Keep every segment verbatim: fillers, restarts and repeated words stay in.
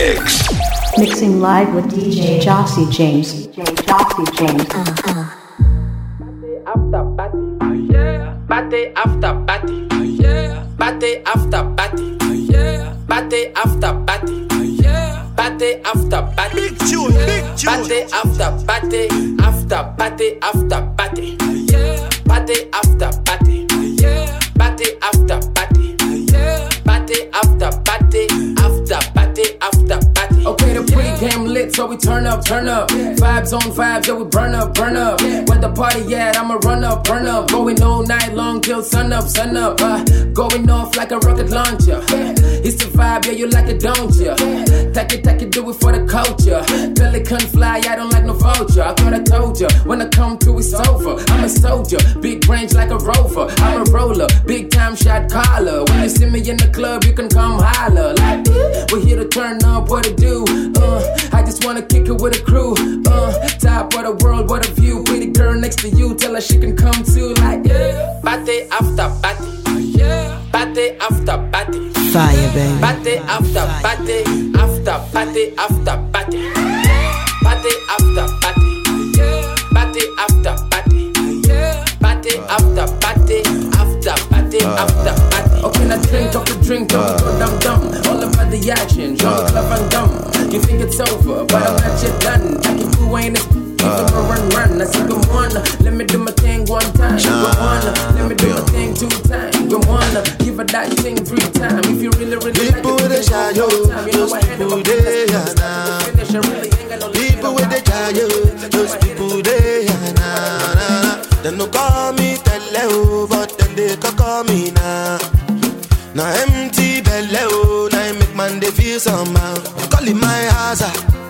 mix. Mixing live with D J Jossie James. D J Jossie James. Uh-huh. After party, yeah. Party after party, yeah. Party after party, yeah. Party after party, yeah. Party after party, big tune, big tune. Party after party, after party after party, yeah. Party after party, yeah. Party after party, yeah. Party after party, after party after party. Okay, the pre-game lit, so we turn up, turn up. Yeah. Vibes on vibes, yeah, we burn up, burn up. Yeah. Where the party at, I'ma run up, burn up. Going all night long till sun up, sun up. Uh, going off like a rocket launcher. Yeah. It's the vibe, yeah, you like it, don't ya? Yeah. Take it, take it, do it for the culture. Pelican fly, I don't like no vulture. I thought I told ya, when I come through, it's over. I'm a soldier, big range like a rover. I'm a roller, big time shot caller. When you see me in the club, you can come holler. Like, we're here to turn up, what to do? Uh, I just wanna kick it with a crew. Uh, top of the world, what a view. Pretty girl next to you, tell her she can come too. Like, yeah. Party after party, yeah. Party after party, fire, baby. Party after party, after party after party, party after party, yeah. Party after party, yeah. Party after party, after party after party. Okay, now drink up the drink, up go dumb dumb. All about the action, jump the club and dumb. You think it's over, but I'm not yet done. I can do ain't this. Keep it run, run. I say, come on, let me do my thing one time. Go on, let me do my thing two times. Go on, give her that thing three times. If you really, really people like it, with the shy, yo, those people they are now. People with the shy, yo, those people they are now. They no call me tele, but then they can call me now. Now empty belly, oh, now I make man they feel somehow. Calling my house,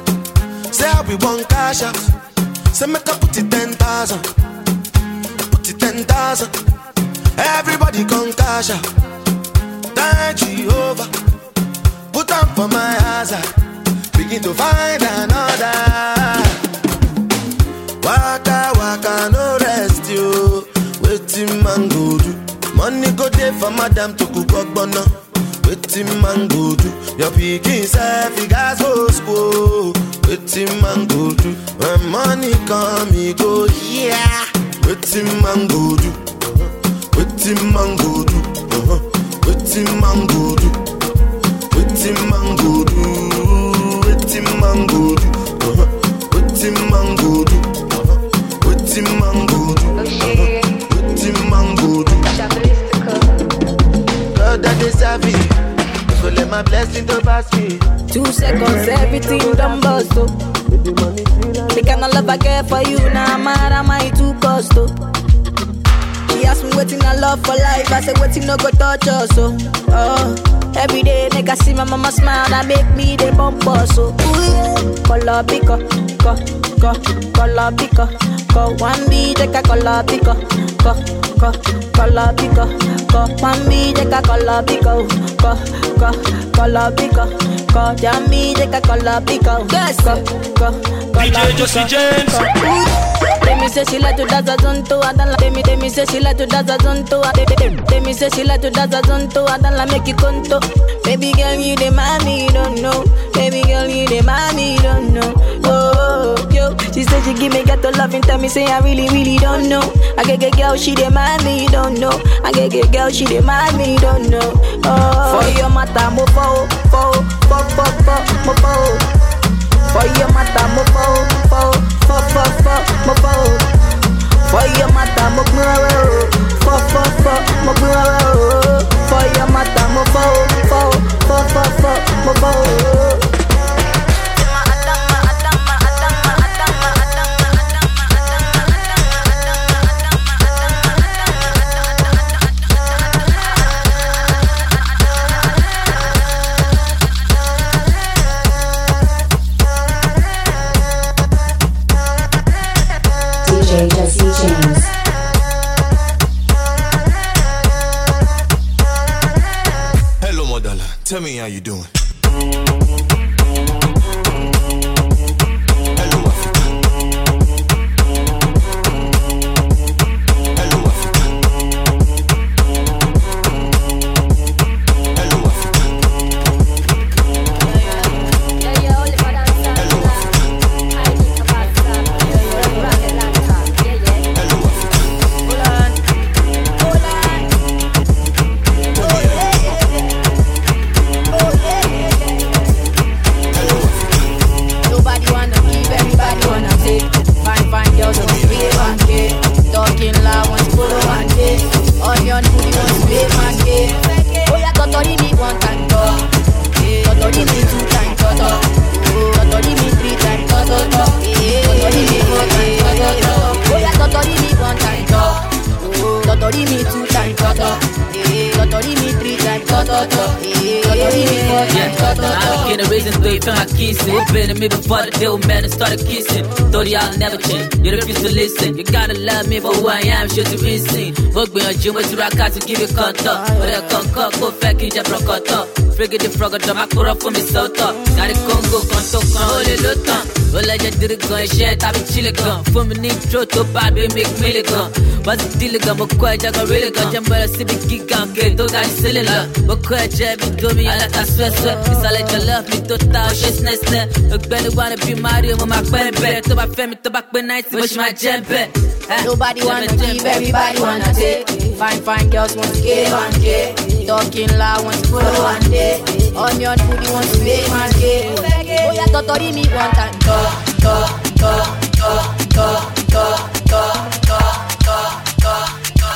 say I be one cash out. Say make I put it ten thousand, put it ten thousand. Everybody come cash out. Thank Jehovah, put on for my house. Begin to find another. Waka waka no rest you. Waiting man go do. Money go there for madam to cook up bono. Waiting man go do. Your picking self you guys go school. Waiting man go do. When money come me go yeah. Waiting man go do. Waiting man go do. Waiting man go do. Waiting man go do. Waiting man go do. Waiting man go do. Waiting man go do. Waiting man go do. God that is savvy. So let my blessing to pass me. Two seconds, everything done bust, oh. The kind of love I get for you, now nah, mad am I too cost, oh. She asked me waiting I love for life, I said waiting no go touch us, oh. Oh, every day make I see my mama smile, that make me the bump us, oh. Ooh, color picker, co, co, color picker, co. One B, take a color picker, co, co, color picker, co. One B, take a color picker, co, co, color picker. Go, Jamie, take a color pico. Yes, go, go, D J Jossie James. Let me say she like to dance a zonto. I don't like me. Let me say she like to dance a zonto. Let me say she like to dance a zonto. I don't like make you conto. Baby girl, you the mommy, don't know. Baby girl, you the mommy, don't know. Oh, oh, yo, she said she give me got to love and tell me say I really, really don't know. I get get girl, she the mommy, don't know. I get get girl, she the mommy, don't know. Oh, for your mata mo fo, fo, fo, fo, fo, mo fo. For your mata mo fo, fo, fo, fo, fo, mo fo. For your mata mo fo, fo, fo, fo, mo fo. For your mata mo fo, fo, fo, fo, fo, mo fo. D J Jossie James. Hello, Modala. Tell me how you doing. Hello, Africa. Hello, Africa. Hello, Africa. I'm getting a reason to feel my kissing. You've been to me before the deal, man, and started kissing. Thought y'all never change, you refuse to listen. You gotta love me for who I am, sure to be seen. Work me on gym, with you rock out to give you contact. But I can't cut, go fake, you just broke out. Frigate the frog, I'm a cura for me, so top. Got it, Congo, can't talk, hold it, look on. Well, I just did it, gun, shit, I've been chilling, gun. For me, need to to bad, we make milligan. But the deal, gun, but quite, I got really gun. Jump by a civic geek, gun, get to that cylinder. But quite, Jab, to me, I let us sweat, sweat. It's all like you love me, to touch, she's nice, look, belly, wanna be Mario, with my baby, back to my family, to back when nights, wish my jump back. Nobody wanna give, everybody wanna take. Fine, fine girls want to get one day. Talking loud, want to follow one day. Onion food, you want to make one day. Oh yeah, totori me one time. Talk, talk, talk, talk, talk, talk, talk, talk,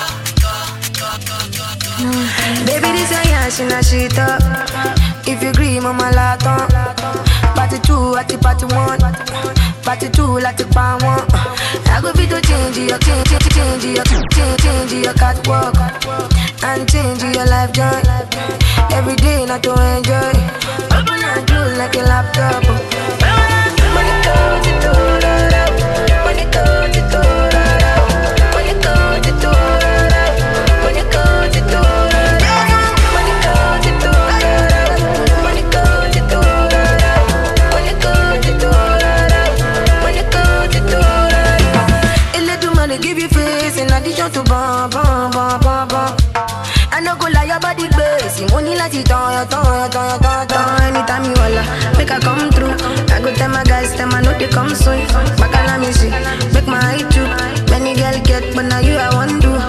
talk. Baby, this a yash in a sheet up. If you agree, mama laton. Party two, at the party one. Party two, like the pan one. I go be to change your, change, change, change your, change, change your catwalk. And change your life joy. Every day not to enjoy. Open and close like a laptop. Money goes to do, money goes to do, money goes to do, money goes to do, money goes to do, money goes to do, money goes to do, money goes to do. A little money give you face in addition to bum bum bum bum bum. I no go lie, your body base. Money like it on your tongue, your tongue, your tongue, tongue. Anytime you holla, make I come through. I go tell my guys, tell my know they come soon. Back and me see, make my eye too. Many girl get, but now you I want to.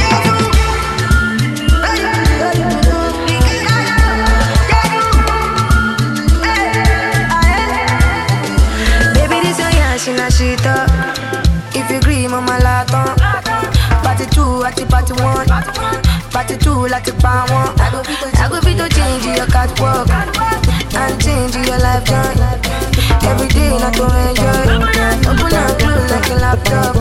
Baby, this your yash in a sheet up. If you agree, mama laton. Party two, at the party one. Party two like a pan one. I go fit to change your catwalk and change your life joy. Every day not to enjoy. Open and close like a laptop.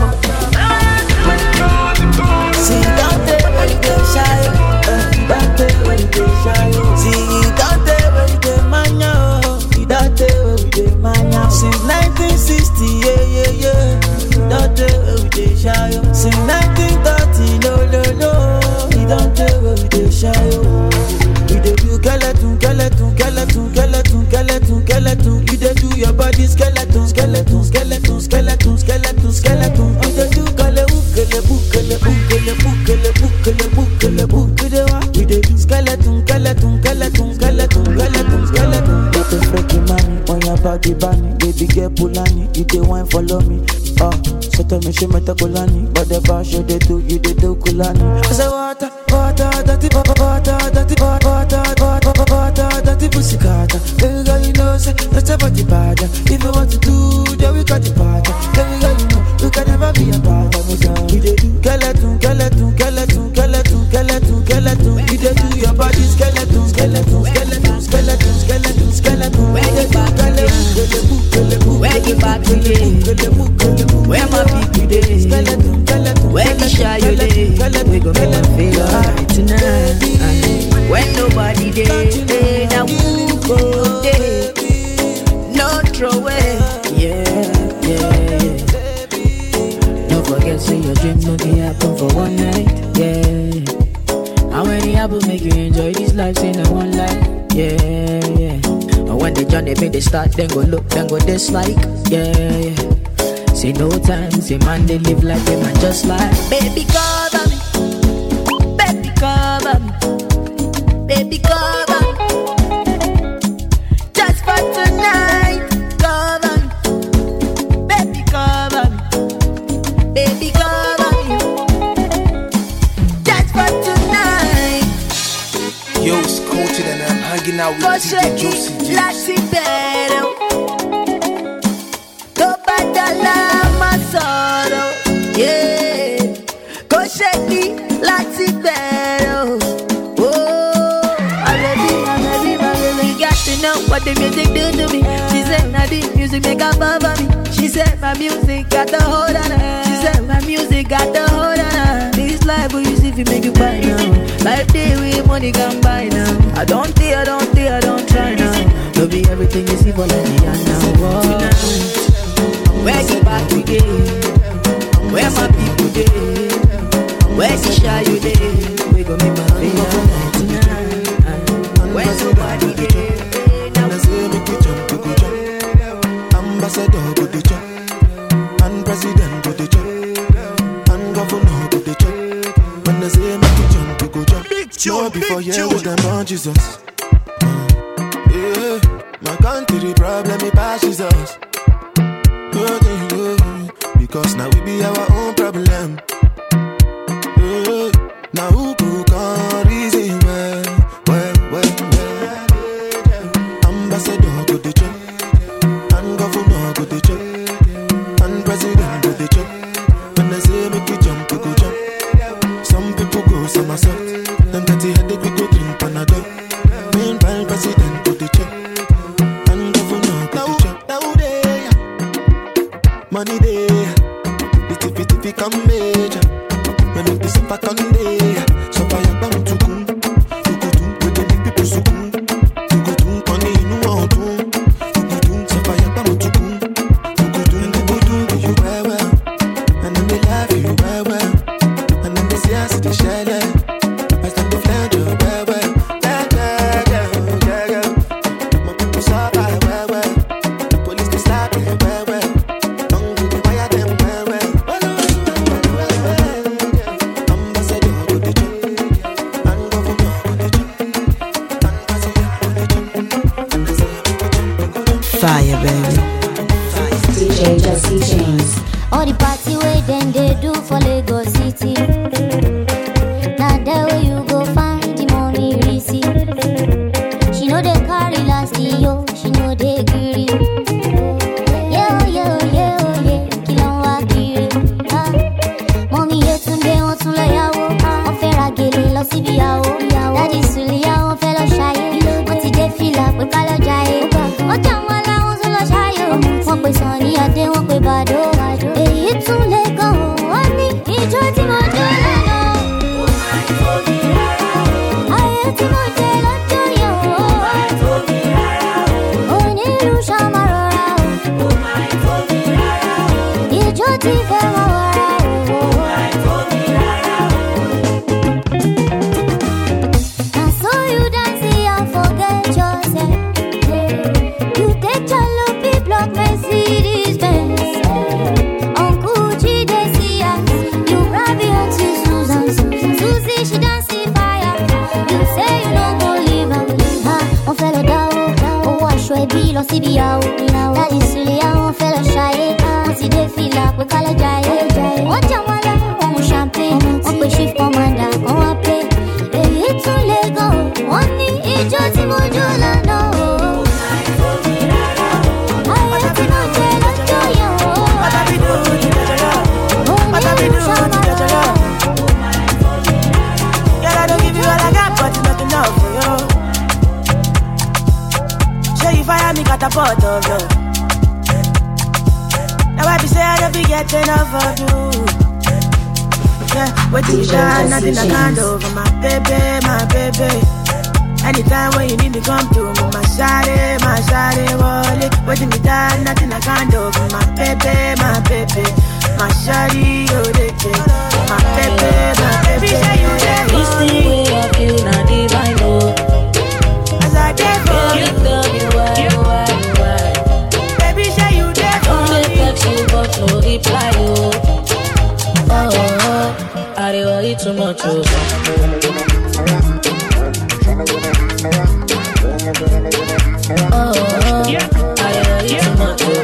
See don't take when you get shy. Don't take when you get shy. See don't take when you get mania. Don't take when you get mania. Since nineteen sixty, yeah yeah yeah. Don't take when you get shy. Since nineteen thirty, no no no. Don't tell where we dey shy, oh. We dey do skeleton, skeleton, skeleton, skeleton, skeleton, skeleton. You dey do your body skeleton, skeleton, skeleton, skeleton, skeleton, skeleton. You dey do kele ukele bukele bukele bukele bukele bukele bukele. We dey do skeleton, skeleton, skeleton, skeleton, skeleton, skeleton. Get a freaky money on your body, bunny. Baby get pulani, you dey wine follow me. Oh, so tell me she meta kulani, but the bar show they do, you they do kulani. I say water, water, dirty, water, dirty, water, water, water, dirty pussy carter. Baby girl, you know say that's about the bad. If you want to do, then we got the bad. Baby girl, you know you can never be a bad. We dey do skeleton, skeleton, skeleton, skeleton, skeleton, skeleton. You dey do your body skeleton, skeleton, skeleton, skeleton, skeleton, skeleton. Where the back again? Where the back again? Where my people dey? Where the shy you dey? We gon' make them feel alright tonight. When nobody dey, now who go dey? No throw away, yeah, yeah, yeah. Don't forget, say your dream no can happen for one night, yeah. How many happen make you enjoy this life? Say no one life, yeah, yeah. And when they join, they make they start, then go look, then go dislike, yeah, yeah. Say no time, say man they live like them and just like baby cover me, baby cover me, baby cover me, just for tonight, cover me, baby cover me, baby cover me, just for tonight. Yo, it's Coach and I'm hanging out with D J Josie James. Yeah, go shake me like Tibero. Oh, my baby, my baby, my baby. You got to know what the music do to me. She said, now the music make her bother me. She said, my music got the hold on her. She said, my music got the hold on her. This life will use if you make you buy now. Life day with money can buy now. I I don't dare, I don't dare, I don't try now. No be everything you see for let me and now. Tonight, where you back again? Where my people dey? Where the shy you dey? We gon' make my feel alright tonight. Where somebody dey? Now say make we jump, we go jump. Ambassador go dey jump, and president go dey jump, and governor go dey jump. When I say make we jump, we go jump. Big tune, no before big you tune. with them on Jesus. Yeah, my country problem it passes us. Oh, yeah, yeah. Because now we be our own problem. Yeah, now who could come reason well, well, well, well. Ambassador go dey jump, and governor go dey jump, and president go dey jump. When I say make we jump, we go jump. Some people go somersault, them get the headache, we go drink Panadol. Meanwhile, president go dey jump, and governor go dey jump. Now they money they, the tiffy tiffy come major. When it is back on day, so fire bound to come. You go do, we can make people so cool. You go do, money no one do. You go do, so fire bound to come. You go do, you go do, you well well. And then they laugh you well well. And then they see us the shell. I stand the flange you well well. Yeah, yeah, yeah, yeah, yeah. My people suffer well well. The police they slap them well well. Don't go to wire them well well. Ambassador go dey jump, and governor go dey jump, and president go dey jump. And they say we go jump, we go jump. Fire, baby. D J Jesse James. All the party where then they do for Lagos City. Now there where you go find the money receipt. She know they carry last yo, she know they greedy. Yeah, oh, yeah, oh, yeah, oh, yeah, kill on wa kiri. Ah, mommy yetunde won tun lo yawo. Wọ́n fẹ́ ra gèlè lọ síbi ìyàwó. Daddy Suliya wọ́n fẹ́ lọ ṣayé. Wọ́n ti dé fìlà pé ká lọ jayé. Wọ́n jà wọ́n láwọn tún lọ ṣayé. Wọ́n pè Sunny Adé, wọ́n pè Bàdó. Èyí tún lè gan o, wọ́n ní ijó tí mo jó lọ́nà. Ayé tí mo jẹ lọ́jọ́ yẹn o. Onílù ṣàmà rọra o. Ijó tí fẹ́ mọ́ wàrà o. Now so you dance and forget yourself. You take Jalopy block Mercedes Benz. Uncle G they see us. You grab your auntie Susan. Susie she dance in fire. You say you don't go leave her. Ha, on fait le dao. Oh wash your bill on C B A. Daddy Suliya on fait le chalet. On s'y défile là, we call it jaye. On jamala, on mou champagne. On peut chiffre commanda, on appelle. Et tous les gars, on dit ijo ti mo jo lana o. Ayé tí mo jẹ lọ́jọ́ yẹn o. What I be do to get your love? What I be do to get your love? Girl, I don't give you all I got, but it's not enough for you. Show you fire me catapult of love. Now I be say I don't be getting enough of you. Yeah, waiting you shine, nothing I can't do for my baby, my baby. Anytime when you need me, come through me, my shawty, my shawty, wallet. Waiting me down, nothing I can't do for my baby, my baby. My shawty, oh, they take my baby, my baby. This thing way I feel not divine, oh. As I get for you, Tell me why, why, why. baby, say you there for Don't me. let text you, but no reply, oh. Oh, oh, oh. I don't worry too much, oh. Oh, oh, oh. I don't worry too much, oh.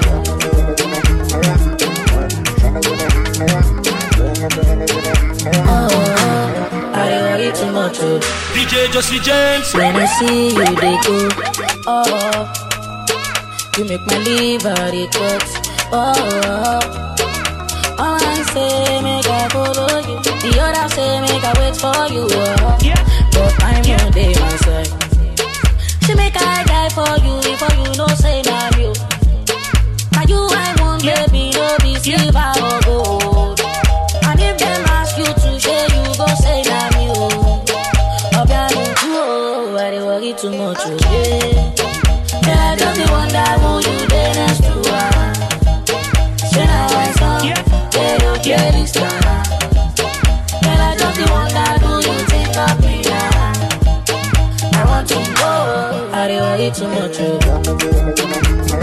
Oh, oh, I don't worry too much, oh. D J Jesse James. When I see you, they go, oh, oh. You make my liver, they cut, oh, oh. All I say, make I follow you. The other say, make I wait for you, oh. But I'm on day my side. She make I die for you, before you know, say, I'm you. Now you, I want, baby, no be silver or gold. And if them ask you to share, you go say, I'm you. Oh, I don't worry worry too much, oh yeah. Yeah, I just dey wonder who you dey next to her. Say now I saw, yeah, you get this time. Yeah, I just dey wonder who you think of me, yeah. I want to go, I dey worry too much, oh.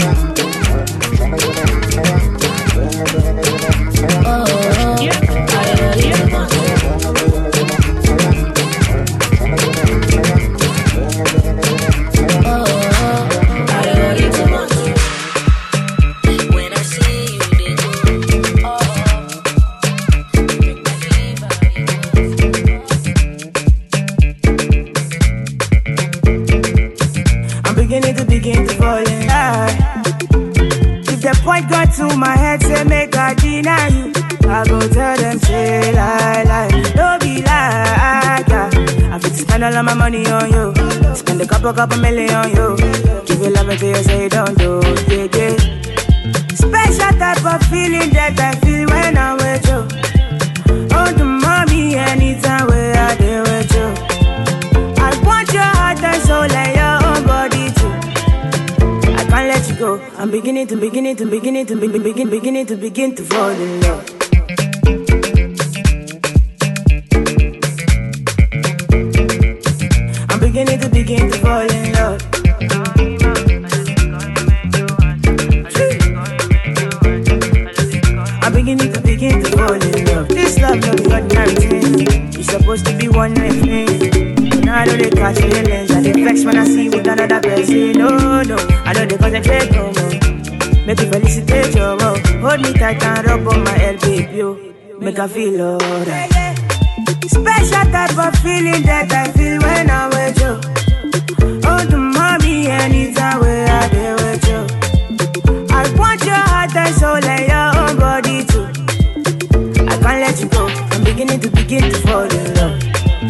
Oh, I dey worry too much, oh. Got to my head, say make I deny you. I go tell them, say lie, lie. Don't be like, yeah. I fit to spend all of my money on you. Spend a couple, couple million on you. Give you love until you say don't do, yeah, yeah. Special type of feeling that I feel when I'm with you. Oh, the mommy, anytime where I deal with you. I want your heart and soul and your own body too. Can't let you go. I'm beginning to beginning to beginning to be, begin beginning to begin to fall in love. I'm beginning to begin to fall in love. I'm beginning to begin to fall in love. This love no be ordinary thing. It's supposed to be one night thing. Now I know they catch feelings and they vex when I see you with another person. No, no, I know they concentrate no more. Make you felicitate your love. Hold me tight and rub on my head, baby, yo. Make I feel alright. Special type of feeling that I feel when I'm with you. Oh, the mommy, anytime where I deal with you. I want your heart and soul and your own body too. I can't let you go. I'm beginning to begin to fall in love.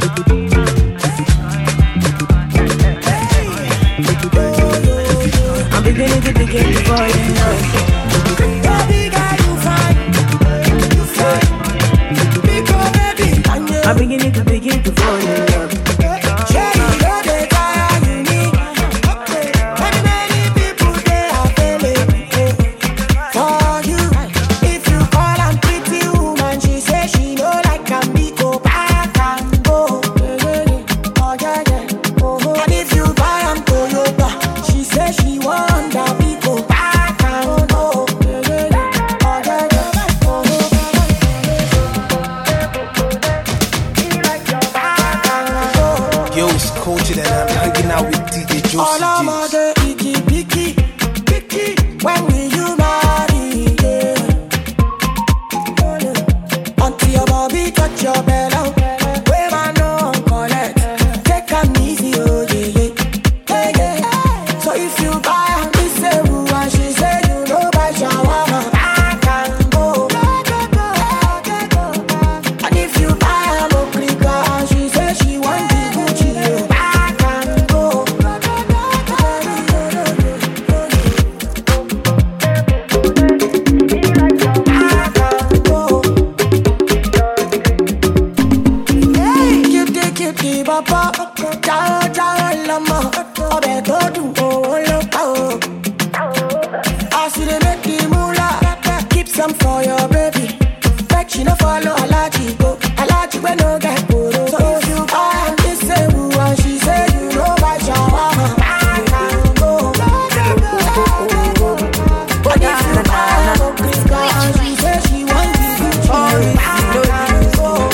I'm beginning to begin to fall in love. Baby girl, you fine, you fine. Big old baby, I'm beginning to begin to fall in love. Cherry, you're the guy you need. Many, many people they are failing for you. If you call a pretty woman, she say she know like a me go back and go. Oh yeah, yeah. Oh, and if you buy am Toyota, she say she want that we go back and go. Oh yeah, yeah. Oh, yo, it's Coach and I'm hanging out with D J Josie all I'm James. a icky, picky, picky. When will you marry? Yeah. Until your body touch your belly, where I know collect. Take am easy, oh yeah, yeah, yeah, yeah. So if you buy this say who and she say you know buy shawarma, back and go. And if you buy a Mokrika and she say she want the Gucci, oh, back and go. Cutie, cutie, baba, ciao, ciao, lama, obe to do, oh, loka, oh. I see they make the moolah, keep some for your baby. Make she no follow Alaji go, Alaji we no get poro. So if you buy this say who and she say you know buy shawarma, back and go. But if you buy a Mokrika and she say she want the Gucci, back and go.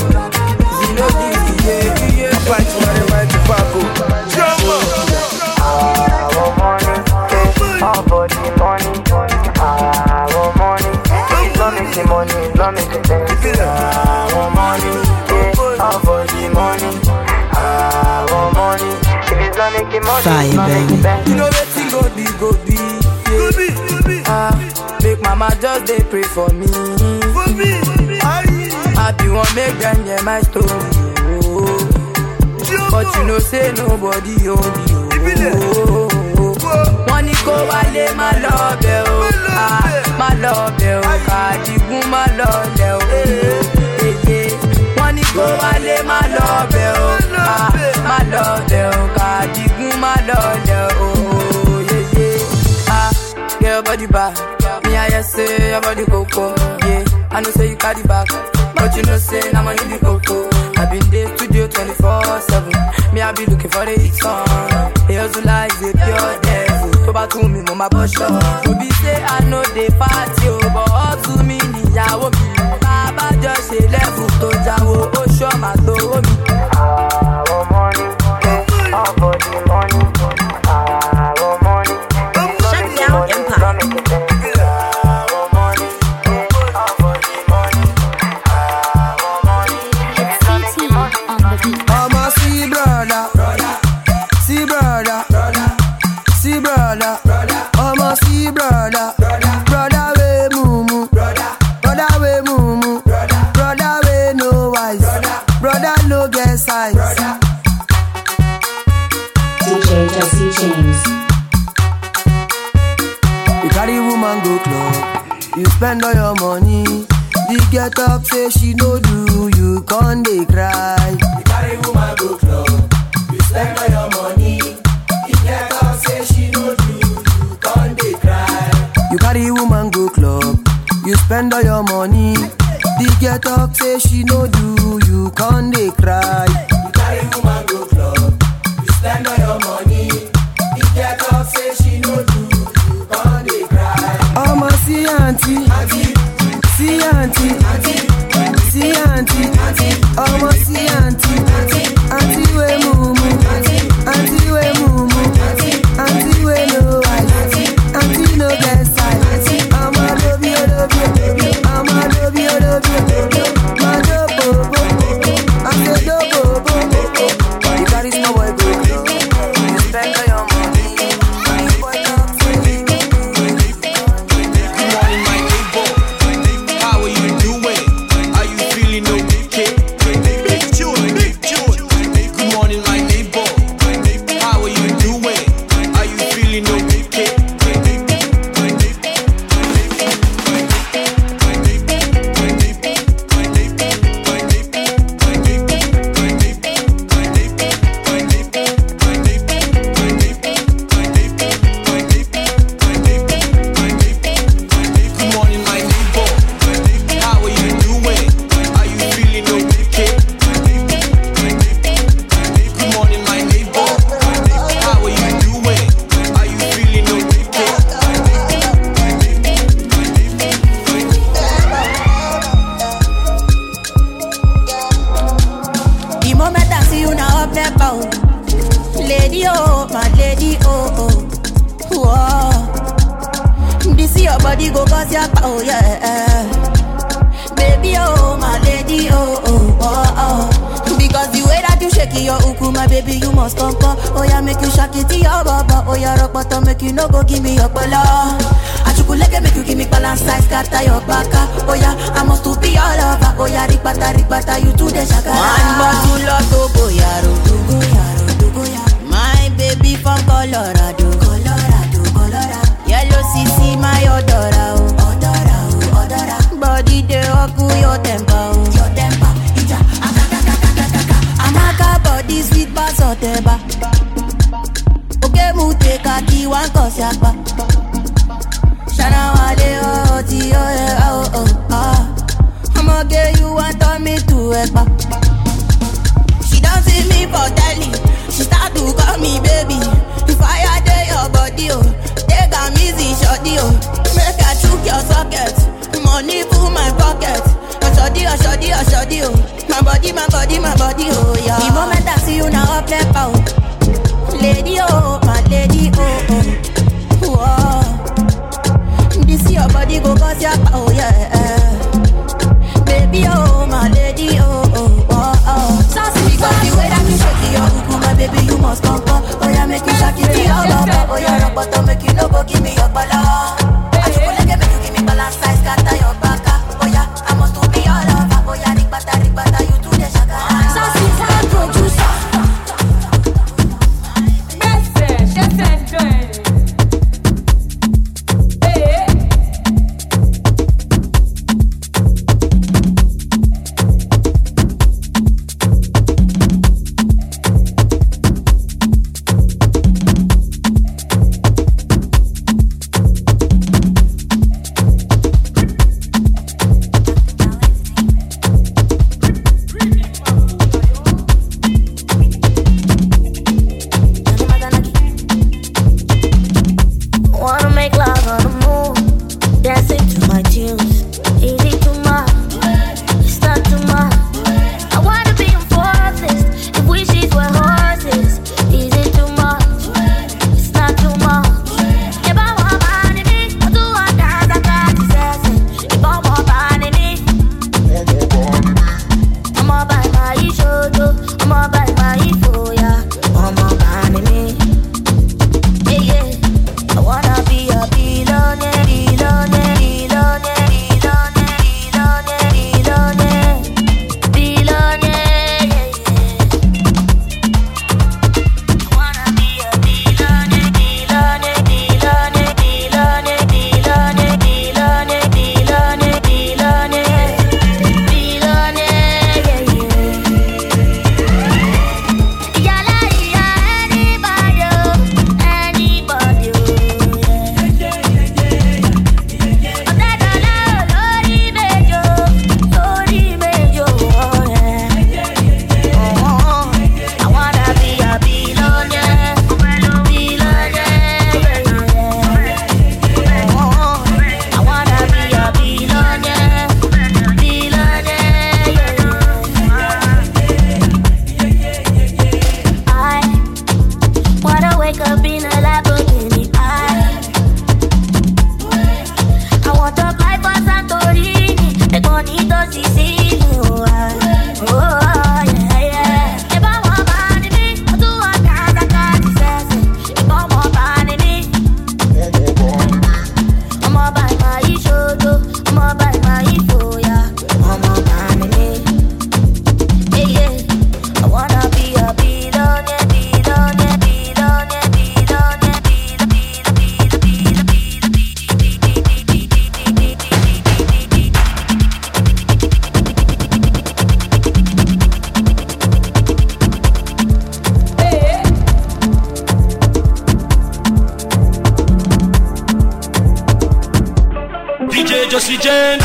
Fire, baby. You know wetin go be, go be, yeah. Ah, make mama just dey pray for me. For me, I be one make them hear my story. Oh. But you know say nobody own me. Oh. Wọ́n ní kó wálé má lọ bẹ̀ o, ah, má lọ bẹ̀ o, Àdìgún má lọ lẹ̀ o. Wọ́n ní kó wálé má lọ bẹ̀ o, ah, má lọ bẹ̀ o, Àdìgún má bad. Me I just say about the cocoa. Yeah, I know say you carry back, but you know say I'm money the cocoa. I been there studio twenty-four seven. Me I be looking for the hit song. Hey, hustle like the pure devil. Go back to me, mama push up. To be say I know they party, but all to me níyàwó mi. Bàbá just say level to jawo, ó show my door me. Ah, oh money, all for the money. Ah, oh money. Shut down Empire. See brother, brother we mumu, brother we mumu, brother we no wise, brother no get size. D J Jesse James. You carry woman go club, you spend all your money. The get up say she no do, you can't dey cry. You carry woman go club, you spend all your money. The get up say she no do. You carry woman go club, you spend all your money. The get up say she no do, you can't dey cry. You carry woman go club, you spend all your money. The get up say she no do, you can't dey cry. I'ma see auntie, see auntie, see auntie, I'ma see auntie, auntie we mumu, auntie we mumu, auntie we no wife, auntie no get size. I'm a love you, love you, I'm a love you, love you, my love bobo, I'm the love bobo. You carry snow boy go, you spend all your money. Good morning, my neighbor. How are you doing? Are you feeling okay? Big tune, big tune. Good morning, my neighbor. How are you doing? Are you feeling okay? Lady oh, my lady oh oh, whoa. This your body go cause your power, yeah. Baby oh, my lady oh oh oh oh. Because the way that you shake your uku, my baby you must come come. Oh yeah, make you shake it to your baba. Oh yeah, rock bottom make you no go give me your bala. Achukuleke make you give me balance size, scatter your baka. Oh yeah, I must to be all over. Oh yeah, rikbata rikbata you to the shaka. One bottle of Togo yaro, Togo yaro, Togo yaro. My baby from Colorado, Colorado, Colorado. Yellow C C my odora, oh, odora, oh, odora. Body de oku your temper, oh, your temper. Ija, akaka, akaka, akaka. Amaka body sweet bass oteba. Okay, mute kaki wan kosiapa. Shana wale oh ti oh yeah oh oh ah. I'ma get you want on me to ekpa. She don't see me for telly. She start to call me baby. If I had your body, oh, take a easy shorty, oh. Make her chook your socket. Money full my pocket. A shorty, a shorty, a shorty, oh. My body, my body, my body, oh, yeah. The moment I see you now, up left out. Lady, oh, my lady, oh, oh. Whoa. This your body go cause your power, yeah. Baby, oh, my lady, oh, oh, oh, oh. Sassy, because the way that you shake your uku, my baby, you must come, come. Oh, yeah, make you shake it, your baba. Oh, yeah, rock bottom, make you no go give me your bala. I should like it, make you give me balance size, scatter your baka. Oh, yeah, I must to be all over. Oh, yeah, rikbata, rikbata, you do the shaka. Sassy, producer. Josie James.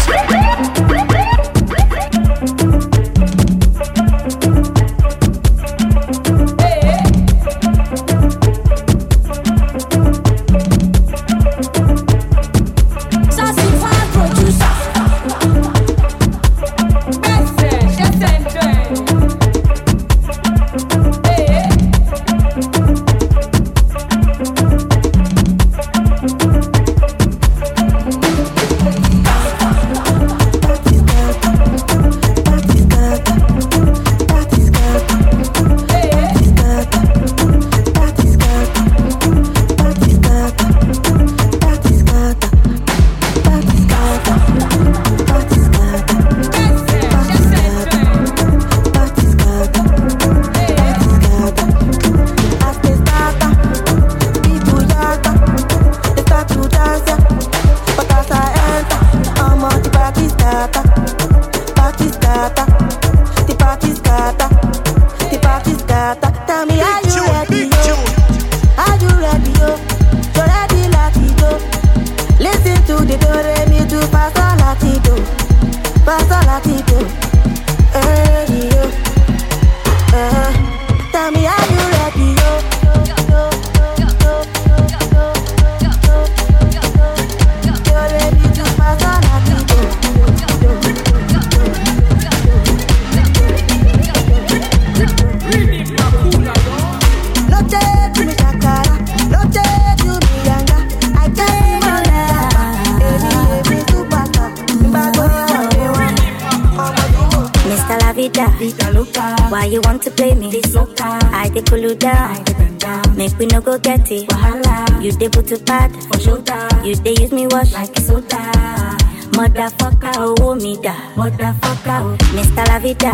Why you want to play me? I dey cool you down. Make we no go get it. You dey put to bad. You dey use me wash like a soda. Motherfucker, oh me da. Motherfucker, oh Mister La Vida.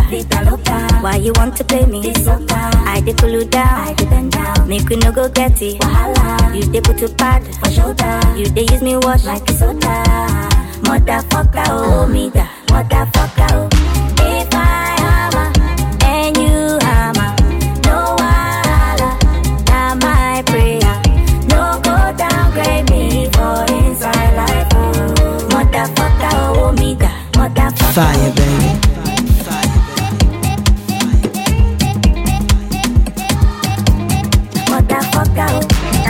Why you want to play me? I dey cool you down. Make we no go get it. You dey put to bad. You dey use me wash like a soda. Motherfucker, oh me da. Motherfucker, oh. If I hammer and you hammer, no wahala, not my prayer. No go downgrade me for inside life. Oh. Motherfucker, oh me da. Motherfucker. Fire, baby. Motherfucker, oh.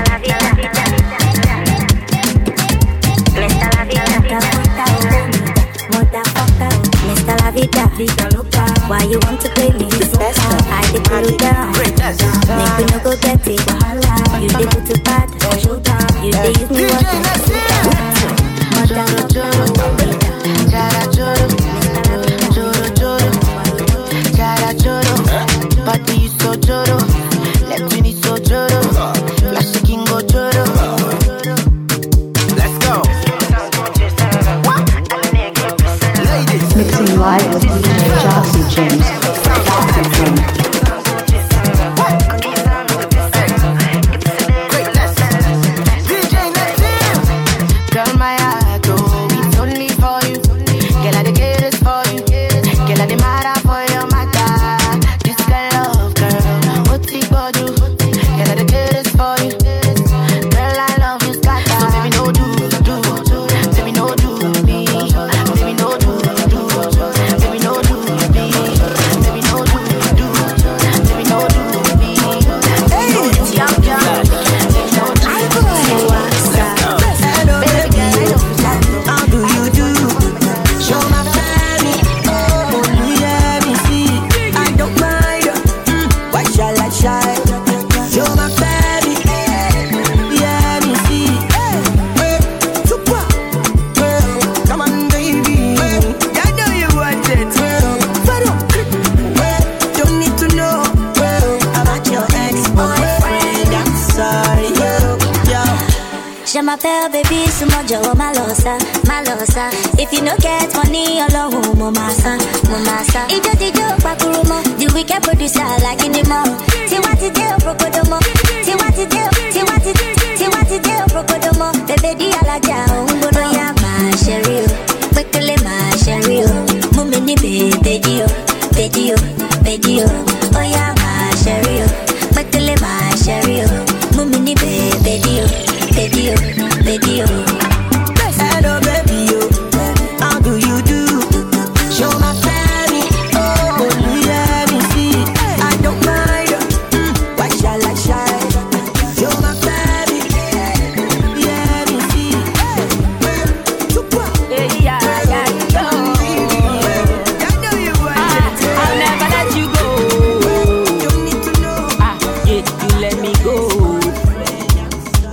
Mister La Vida, motherfucker, Mister La Vida, why you want to play me? I dey pull you down. Make we no go get it. You dey put to bad. You dey use me water. Motherfucker, Body you so joro, left me so joro, flash king go joro. Let's go. Mixing live with D J Josie James. Josie James. Girl, my heart, oh, it's only for you. Girl, I the greatest for you. Girl, I the matter for your matter. This girl love, girl, what's it for you? Girl, I the greatest for you. Girl, I love you, scatter. So baby, no do, do, do. Baby, no do me. Baby, no do, do. Baby, no do me. Baby, no do, do. Baby, no do me. Hey, young girl. How do you do? Show my family. Oh, let me see. I don't mind. Mm, why shall I shy? Show my family. Yeah, me see. Hey, super. Well, come on, baby. Well, I know you want it. Well, well, don't need to know. Well, about your ex-boyfriend. I'm sorry. Yo, yo. Je m'appelle baby, c'est mon job, malosa, malosa. If you no get money, alone, mo massa, mo massa. Ijo dijo, pakurumo, the wicked producer like in the mall. See what it do, prokodomo. See what it do, see what it do, see what it do, prokodomo. Baby di alaja, umbono ya ma sherry o, bekele ma sherry o. Mumi ni baby dio, baby dio, baby dio. Oh ya ma sherry o, bekele ma sherry o. Mumi ni baby dio. Baby, oh, baby, oh. Hello, baby, oh.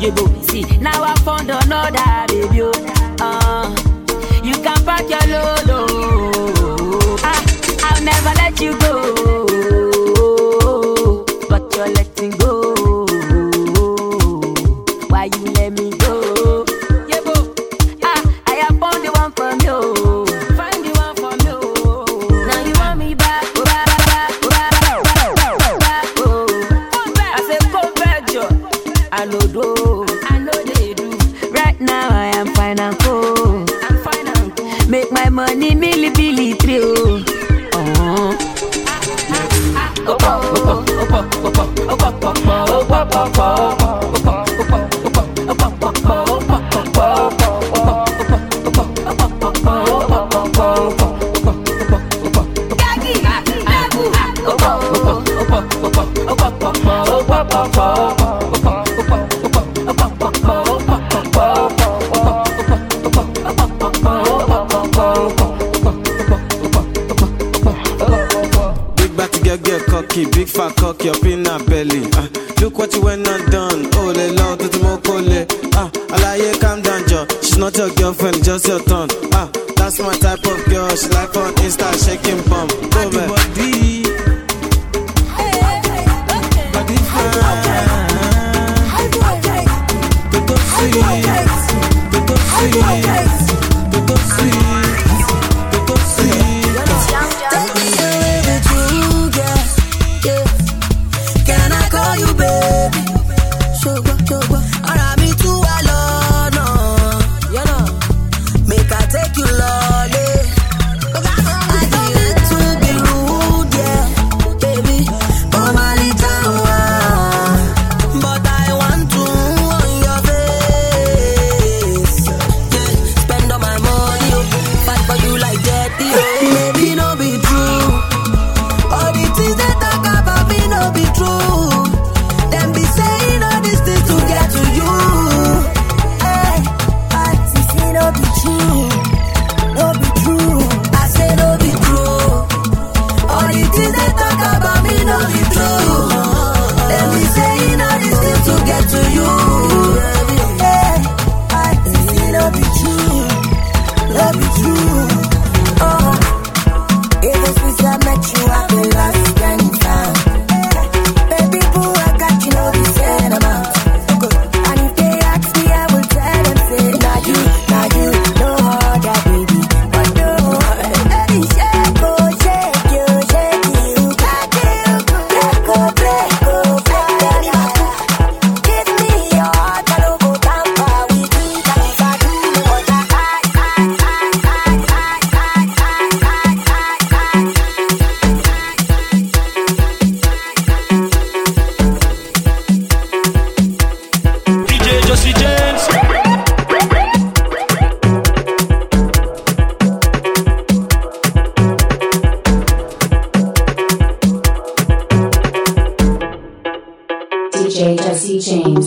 Yebo, see, now I found another baby. Uh, you can pack your load. Oh, ah, I'll never let you go. But you're letting go. Why you let me go? Yebo, ah, I have found the one for me. Oh, find the one for me. Oh, now you want me back, back, back, back, back, back. Oh, I said come back, Joe. I know do, I know they do. Right now I am fine and cool. I'm fine and cool. Make my money milli billy trio. Oh. Opa, opa, opa, opa, opa, opa, opa, opa, opa, big fat cock, your peanut belly. Uh, look what you went and done. Oh, le long to the mokole. Ah, Alaye, calm down, Joe. She's not your girlfriend, just your turn. Ah, that's my type of girl. She like on Insta shaking bum. Go back. Body, body fine. Toto sweet, Toto sweet, Toto sweet, Toto sweet. You baby, so go, so go. Allow me to alone, no. You know, make I take you lolly. I don't need to be rude, yeah, baby. Come on, little one, but I want to on your face. Yeah, spend all my money, oh, fight for you like that, oh. Maybe no be true. All the things they talk about me no be true. D J Jesse James.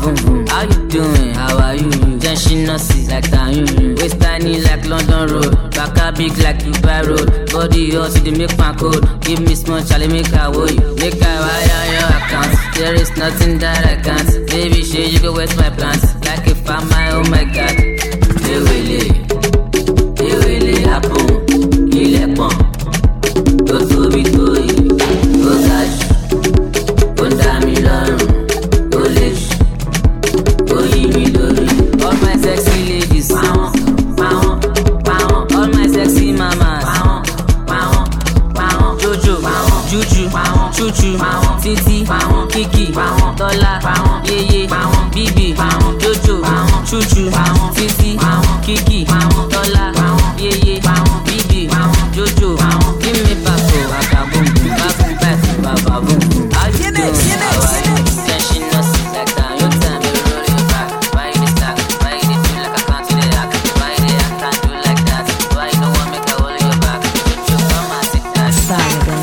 How you doing? How are you? Then she not see like that. Waist tiny like London Road. Baka big like Dubai Road. Body hot, see the make my code. Give me small, Charlie, make I woe you. Make I wire your account. There is nothing that I can't. Baby, shit, you go waste my plans. Like if I'm my, oh my God. They will it. They will it happen. Kill it, pump. Go to be to you. Go cash. Go damn me down. Go lish. Go leave me down. All my sexy ladies. Pow, pow, pow. All my sexy mamas. Pow, pow, pow. Jojo, pow. Juju, pow. Chuchu, pow. Titi, pow. Kiki, pow. Dollar, pow. Yeye, pow. Bibi, pow. Jojo, pow. Chuchu, pow. Titi, pow. Kiki, pow. Dollar, pow. Yeye, pow. Bibi, pow. Jojo, pow. Give me papo, akaboom, papo, papo, papo. How you doing? Then she knows like that. Your time, you roll your back. Why you stack? Why you do like I can't do the act? Why you I can't do like that? Why you don't want me to hold your back? Jojo, come and sit down. Sorry,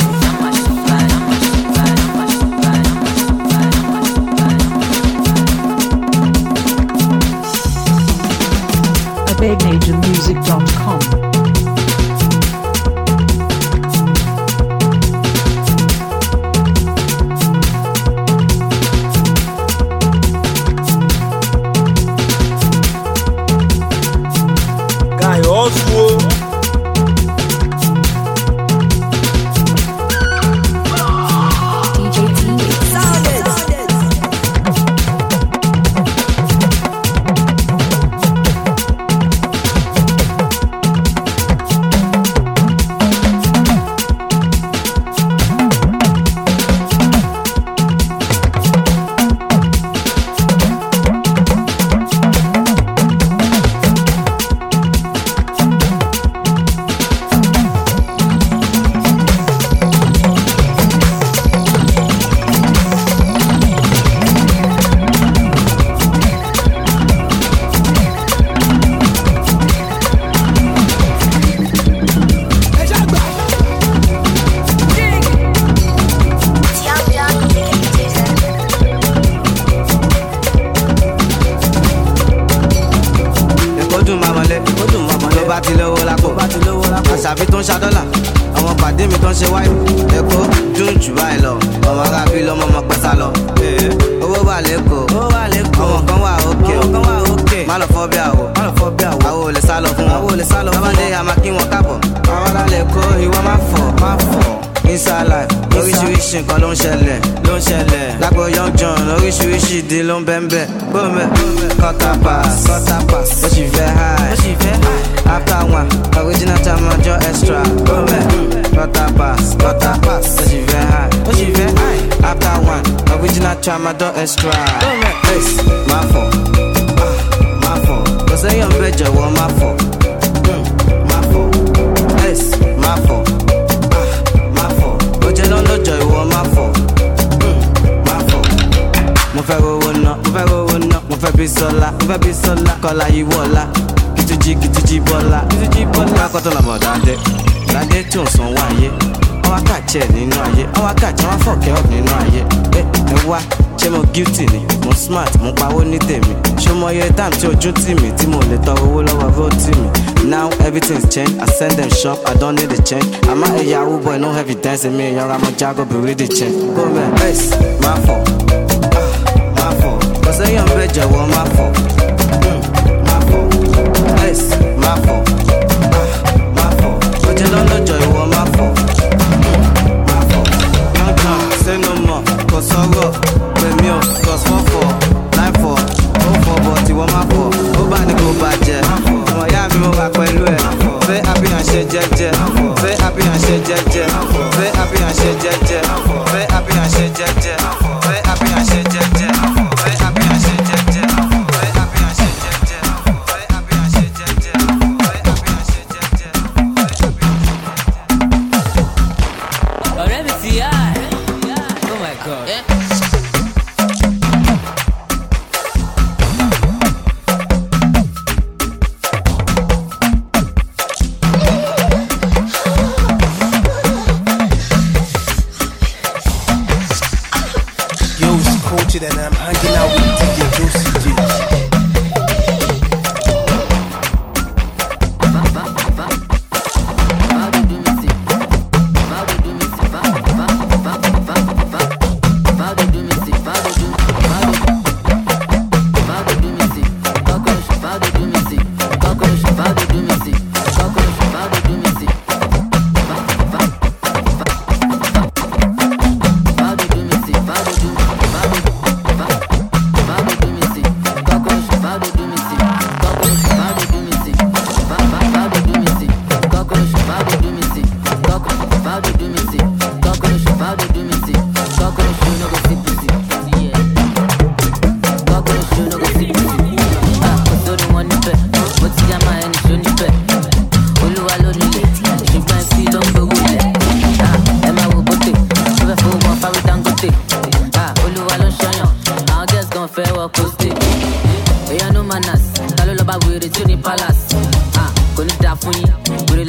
big major music dot com. Guy also D J T Sounded. àṣàfi tó ń ṣàdọ́là àwọn pàdé mi tó ń ṣe wáyé èkó dùn jù báyìí lọ ọmọ arábí lọmọ ọmọ pẹ́sà lọ owó wà lẹ́kọ̀ọ́ ọmọ kan wà òkè má lọ fọ́ bí àwọ̀ àwọ̀ ò lè sá lọ fún wọn lọ́mọdé àmà kí wọn kábọ̀ àwọn alálẹ̀ kó ìwọ má fọ̀ inside life oríṣiríṣi nǹkan ló ń ṣẹlẹ̀ ló ń ṣẹlẹ̀ lágbo young john oríṣiríṣi ìdí ló ń bẹ́ńbẹ́ gbọ́mẹ̀ quarter pass quarter pass ó sì fẹ́ high ó sì fẹ́ high after one original time ọjọ́ extra gbọ́mẹ̀ quarter pass quarter pass ó sì fẹ́ high ó sì fẹ́ high after one original time ọjọ́ extra gbọ́mẹ̀ place má fọ̀ má fọ̀ kò sẹ́yìn ọ̀bẹ jọ̀wọ́ má fọ̀ má fọ̀ place má fọ̀. Lọ́jọ́ ìwọ má fọ̀, má fọ̀. Mo fẹ́ rówó ná, mo fẹ́ rówó ná, mo fẹ́ bí sọ́lá, mo fẹ́ bí sọ́lá. Kọ́lá yìí wọ̀lá, kìtújì kìtújì bọ́lá, kìtújì bọ́lá. Akọ́tọ̀ làmọ̀ dáadé, dáadé tí ò sanwó ayé. Àwọn akáàtì ẹ̀ nínú ayé, àwọn akáàtì wọn fọ̀kẹ́ ọ̀ nínú ayé. Ẹ ẹ wá, ṣé mo guilty ni? Mo smart, mo pawó ní tèmi. Ṣé mo yẹ time tí ojú tì mí tí mo lè tọrọ owó lọ́wọ́ vote mi? Now everything's changed. I send them shop, I don't need a change. I'm a Yahoo boy, no evidence in me. Young, I'm a Jago, but read the chain. Go man, place, my fault. Ah, my fault. Cause I am better, well, my fault. Mm, my fault. Place, my fault. Ah, my fault. But you don't know joy, well, my fault. Mm, my fault. Young John, say no more. Cause I rock, with me, cause four four, nine four, oh four, but you want my fault. Go back and go back, yeah. Ìyá mi mo wà pẹ̀lú ẹ̀ fẹ́ àbíyàn ṣe jẹ́jẹ́ fẹ́ àbíyàn ṣe jẹ́jẹ́ fẹ́ àbíyàn ṣe jẹ́jẹ́ fẹ́ àbíyàn ṣe jẹ́jẹ́ fẹ́ àbíyàn ṣe jẹ́jẹ́ fẹ́ àbíyàn ṣe jẹ́jẹ́ fẹ́ àbíyàn ṣe jẹ́jẹ́ fẹ́ àbíyàn ṣe jẹ́jẹ́ fẹ́ àbíyàn ṣe jẹ́jẹ́. Ọ̀rẹ́ mi ti yá ẹ̀. Oh my God. Yeah.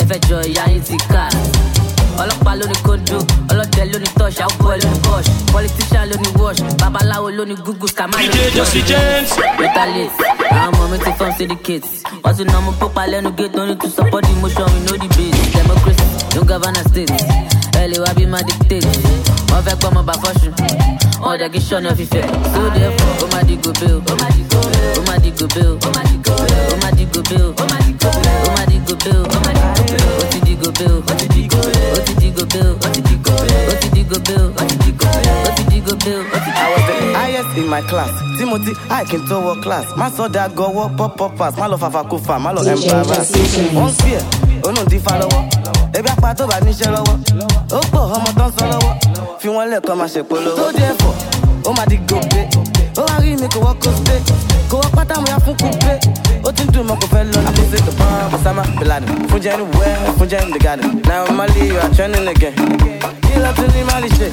fẹ́ jọ ìyá yín ti ká. Ọlọ́pàá ló ní kóńdó, ọlọ́dẹ ló ní touch, outboy ló ní push, politician ló ní wash, babaláwo ló ní google, scammer ló ní D J Josie James. retaliate, àwọn ọmọ mi ti form syndicate. Wọ́n ti nà ọmọ pópa lẹ́nu gate, no need to support the motion, we know the base. Democracy, no governor state, ẹ lè wá bí má dictate. Wọ́n fẹ́ pọ́ ọmọ bá fọ́ṣù, wọ́n dẹ̀ kí sọ́nà fífẹ́. So therefore, ó má di go bail, ó má di go bail, ó má di go bail, ó má di go bail, ó má di go bail, ó má di go bail, ó má di go bail, ó má di go bail, ó ti di go bail, ó ti di go bail, ó ti di go bail, ó ti di go bail, ó ti di go bail, ó ti di go bail, ó ti di go bail, ó ti di go bail. I was the highest in my class. Timothy, I can tell what class. My son that go walk pop pop pass. My love fafa kufa, my love embarrass. One fear, oh no di follow. Ebi apato ba ni se lowo. O po omo ton so lowo. Fi won le kan ma se polo. So therefore, o ma di go pay. O wa ri mi ko work ko stay. Ko wa pata mo ya fun coupe. O tin dun mo ko fe lo. I be say the bomb, Osama bin Laden. Funja anywhere, funja in the garden. Now Mali, you are trending again. You love to the Mali shit.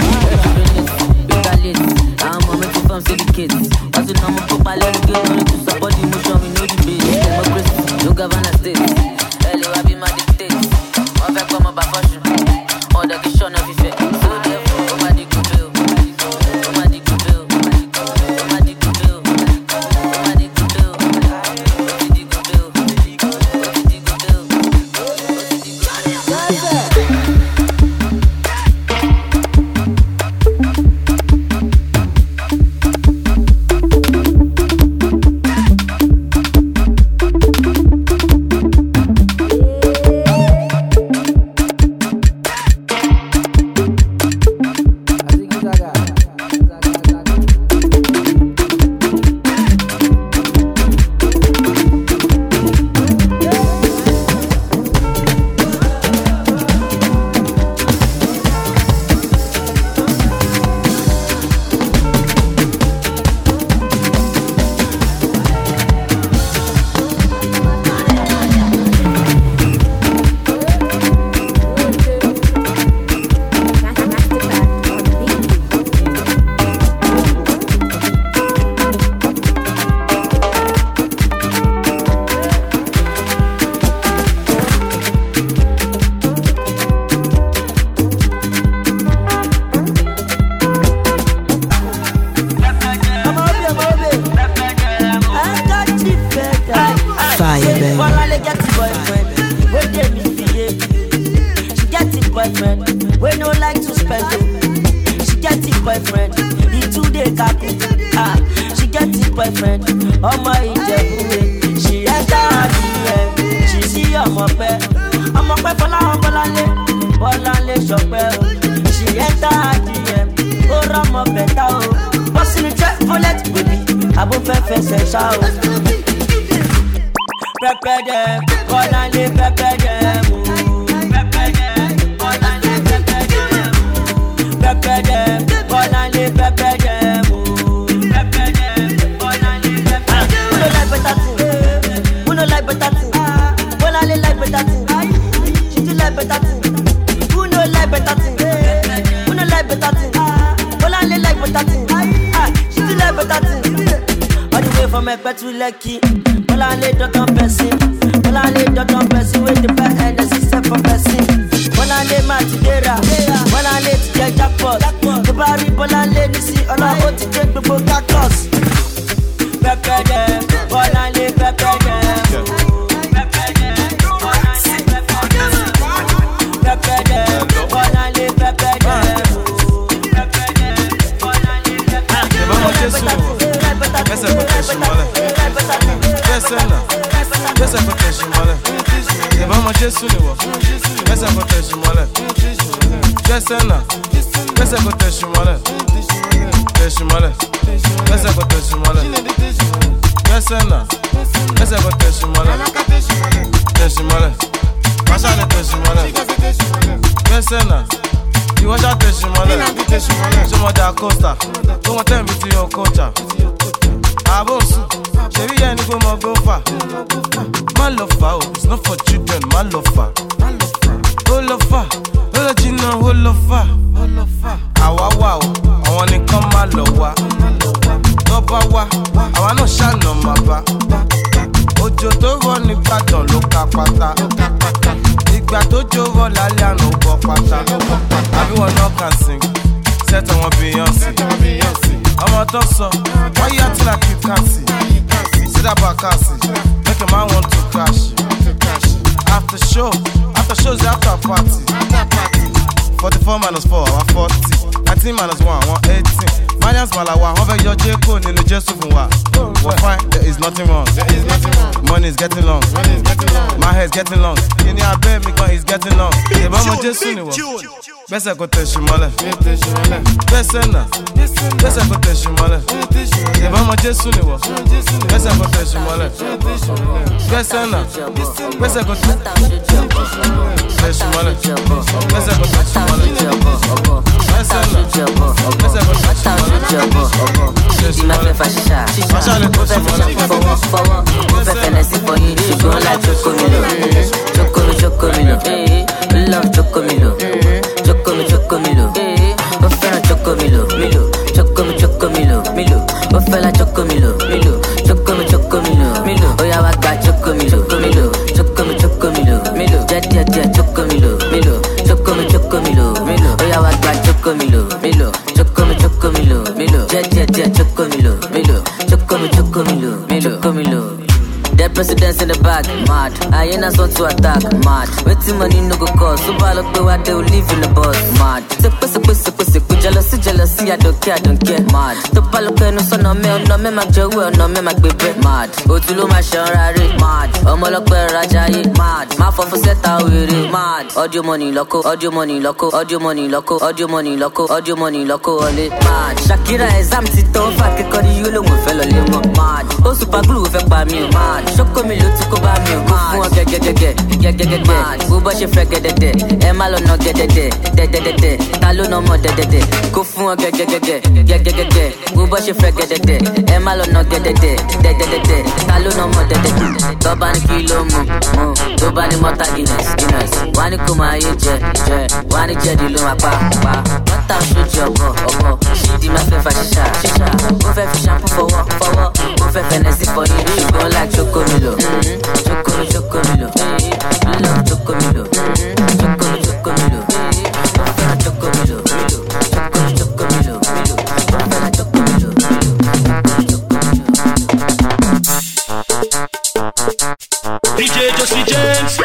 I'm a man to form syndicate. What's the number for Palais? No need to support the motion, we know the base. Democracy, no governor state. Hello, I be my dictate. One back from my fashion. All the kishon of effect. So therefore, oh my dick bill. Oh my dick bill. Oh my dick bill. Oh my dick bill. Oh my dick bill. Lucky, all I need to come person. All I need to come person with the back and the system for person. All I need my together. All I need to get jackpot. The body, all I need to see. All I want to take before cactus. Pepper them. All I need pepper them. Pepper them. All I need pepper them. Pepper them. All I need pepper them. Pepper them. All I need pepper them. Essa é pra mole. Essa não. Essa é pra mole. Levamos Jesus no wall. Essa é pra mole. Essa não. Essa é pra mole. Mole. Essa é pra mole. Essa não. Essa é pra mole. Mole. Passa le mole. Essa não. You want that mole? Some of that costa. Don't want them to your culture. Abonsu, Sherry and go more go far. My love, it's not for children, my love. Oh, love, oh, Gina, oh, love. Awa, wow, I want to come, my love. Toba, wa, I want no shine on my back. Oh, òjò tó rọ̀ nígbàdàn ló ká pátá. Ìgbà tó jó rọ̀ lálẹ́ àná ó bọ́ pátá. Everyone now can sing, set on one Beyonce. Ọmọ tó sọ, why you acting like you can't see? See that back see, make a man want to crash. After show, after shows after party. forty-four minus four, I forty. nineteen minus one, one eighteen. Marians Malawa, one very your J-Code, Nilo Jesu Funwa. We're fine, there is nothing wrong. There is nothing wrong. Money is getting long. Money is getting long. My hair is getting long. In your bed, me gun is getting long. The Bama Jesu Niwa. Best go te shimole. Best na. Best go te shimole. The Bama Jesu Niwa. Best go te shimole. Best na. Best go te shimole. Best go te shimole. Best Il m'a fait fâcher ça. On fait fâcher forward, forward. On fait Hennessy for you. She go like Chocomilo. Chocomilo, Chocomilo. Love Chocomilo. Chocomilo, Chocomilo. On fait la Chocomilo. Milo. Chocomilo, Chocomilo. Milo. On fait la Chocomilo. Milo. Chocomilo, Chocomilo. Milo. Oh ya wa gba Chocomilo. Chocomilo. Chocomilo, Chocomilo. Milo. Jet, jet, jet. Chocomilo. Milo. Chocomilo, Chocomilo. Milo. Oh ya wa gba Chocomilo. Milo. Chocomilo, Chocomilo. Milo. Jet, jet, jet. Chocomilo. Milo. Chocomilo, Chocomilo. Milo. Chocomilo. Dead presidents in the back, mad. Hyenas want to attack, mad. Waiting money no go cost. So bad look where they will live in the bus, mad. Sick, sick, sick, sick, sick. Jealousy, jealousy, I don't care, I don't care, mad. The palo que no son no me, no me mag jowe, no me mag baby, mad. Otulo ma shanrari, mad. Omolokwe rajayi, mad. Ma for for set awiri, mad. Audio money loco, audio money loco, audio money loco, audio money loco, audio money loco, ole, mad. Shakira exam ti to fa ke kori yulo mo fe lo le mo, mad. O super glue fe pa mi, mad. Chocomilo ti ko ba mi o go fun o gege gege gege gege bo bo se fe gede de e ma lo no gede de de de de de ta lo no mo de de de go fun o gege gege gege gege bo bo se fe gede de e ma lo no gede de de de de de ta lo no mo de de de to ba ni kilo mo mo to ba ni mota Guinness Guinness wani ko ma ye je je wani je di lo ma pa pa mota so je obo obo di ma fe fa shisha shisha o fe fi shampoo for for o fe Hennessy for you go like Chocomilo, Chocomilo, Chocomilo, love Chocomilo, Chocomilo, Chocomilo, Chocomilo, Chocomilo, Chocomilo, Chocomilo. D J Justin James.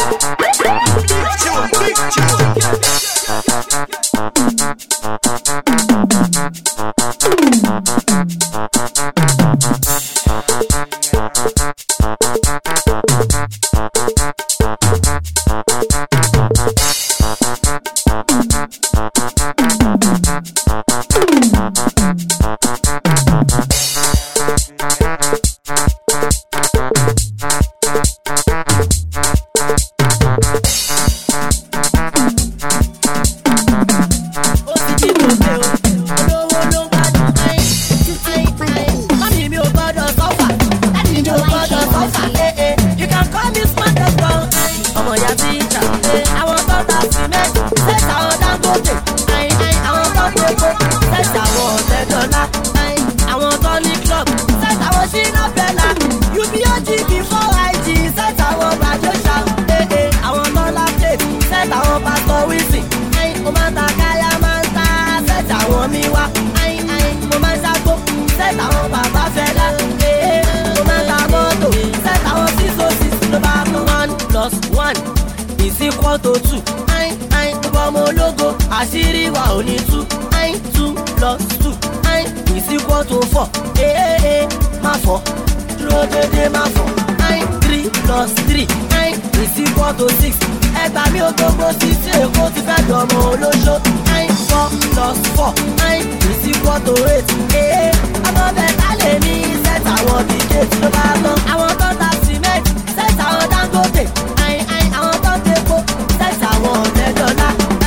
Àṣírí wa ò ní tú, nine two plus two, nine is equal to four. Eh eh eh, má fọ́, dúró dédé má fọ́. Nine three plus three, nine is equal to six. Ẹgbàá mi ò gbogbo sí sí èkó ti fẹ́ dọ̀mọ́ olóṣó. Nine four plus four, nine is equal to eight. Eh eh, ọmọ bẹ̀ta lè ní set àwọn bíkéètì ló bá tán. Àwọn tó ta cement, set àwọn Dangote. Ayin ayin àwọn tó tepo, set àwọn ọ̀tẹ̀dọ́lá.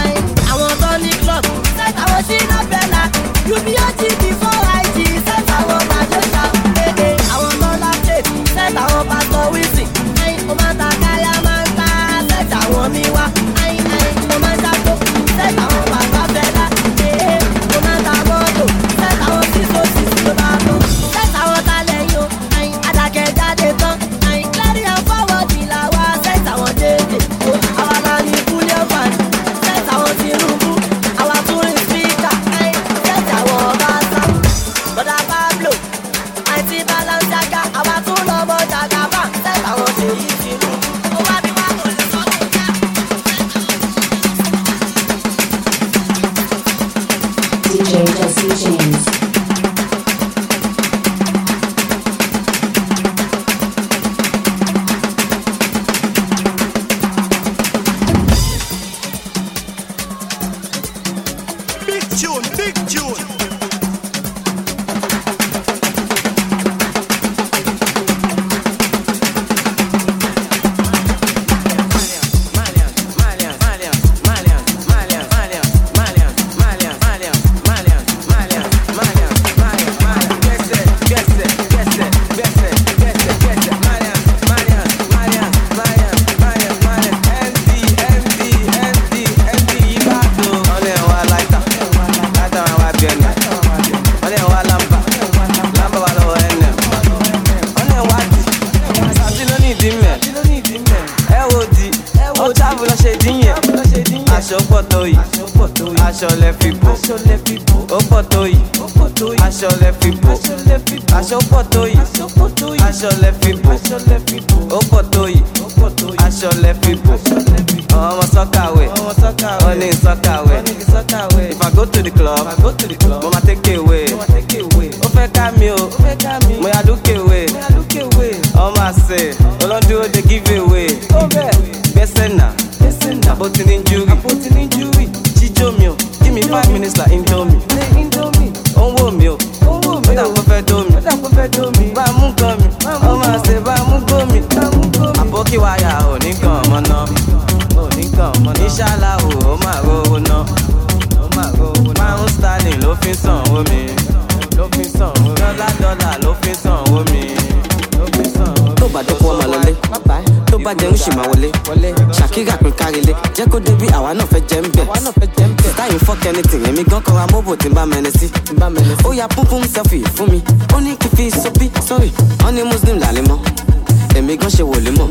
Set our Shina Bella, you be a G before I G. Set our Majosha, eh eh. Our Mola Tape, set our Pastor Wizzy. Ayin, Omata Kaya Manta, set our Miwa. Ayin ayin, Omata Go, set our Papa Bella. Eh eh, Omata Bodo, set our Siso Siso Bago. Set our Taleyo, ayin, Adake Jade Ton. yẹn aṣọ pọ̀ tó yìí aṣọ lẹ fi bò ó pọ̀ tó yìí aṣọ lẹ fi bò aṣọ pọ̀ tó yìí aṣọ lẹ fi bò ó pọ̀ tó yìí aṣọ lẹ fi bò ọmọ sọ́kàwé wọ́n ní sọ́kàwé if I go to the club mo ma take away ó fẹ́ ká mi o mo yà look away ọmọ àṣẹ ọlọ́dúró dey give away gbẹ́sẹ̀ náà àbótí ní injury jíjó mi o give me five minutes like indomie ó ń wò mí o ó dàpọ̀ fẹ́ dó mi bá a mú gan mi ọmọ àṣẹ bá a mú gbó mi àbókí wáyà ò ní gan ọmọ náà ìṣàlá o ó máa rówó ná márùn sterling ló fi sanwó mi dọ́là dọ́là ló fi sanwó mi. tó bá dọ́kọ̀ ọmọ lọlé tó bá jẹun ṣì máa wọlé ṣàkírà pín kárílé jẹ́ kó débi àwa náà fẹ́ jẹ́ ń bẹ̀ táyì fọ́k anything èmi gan kọ́ra mọ́bò tí n bá mẹ́ni sí ó ya púpún selfie fún mi ó ní kí fi sọ́bí sorry wọ́n ní muslim làlẹ́ mọ́ èmi gan ṣe wòlé mọ́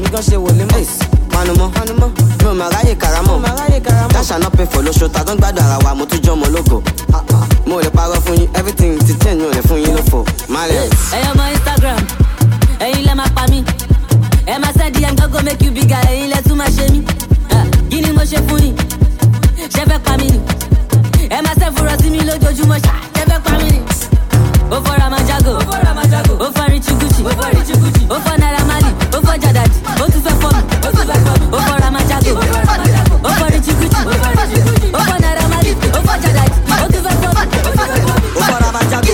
manumọ mi ò máa ráyè karamọ dáṣà náà pay for lóṣù tá a tán gbádùn ara wa mo tún jọ ọmọ ológo mo lè parọ́ fún yín everything ti change mi ò lè fún yín lófo malẹ̀. ẹyọ ọmọ Instagram ẹ̀yin lẹ máa pa mí ẹ máa send D M go go make you bigger ẹ̀yin lẹ tún máa ṣe mí kí ni mo ṣe fún ni ṣe fẹ́ pa mí ni ẹ máa ṣe fúnra sí mi lójoojúmọ́ ṣe fẹ́ pa mí ni ó fọ́ra máa jágò ó fọ́ Richie Gucci ó fọ́ Naira Marley ó fọ́ Jadadi ó tún fẹ́ fọ́ mi ó fọ́ Ramajago ó fọ́ Richie Gucci ó fọ́ Naira Marley ó fọ́ Jadadi ó tún fẹ́ fọ́ mi ó fọ́ Ramajago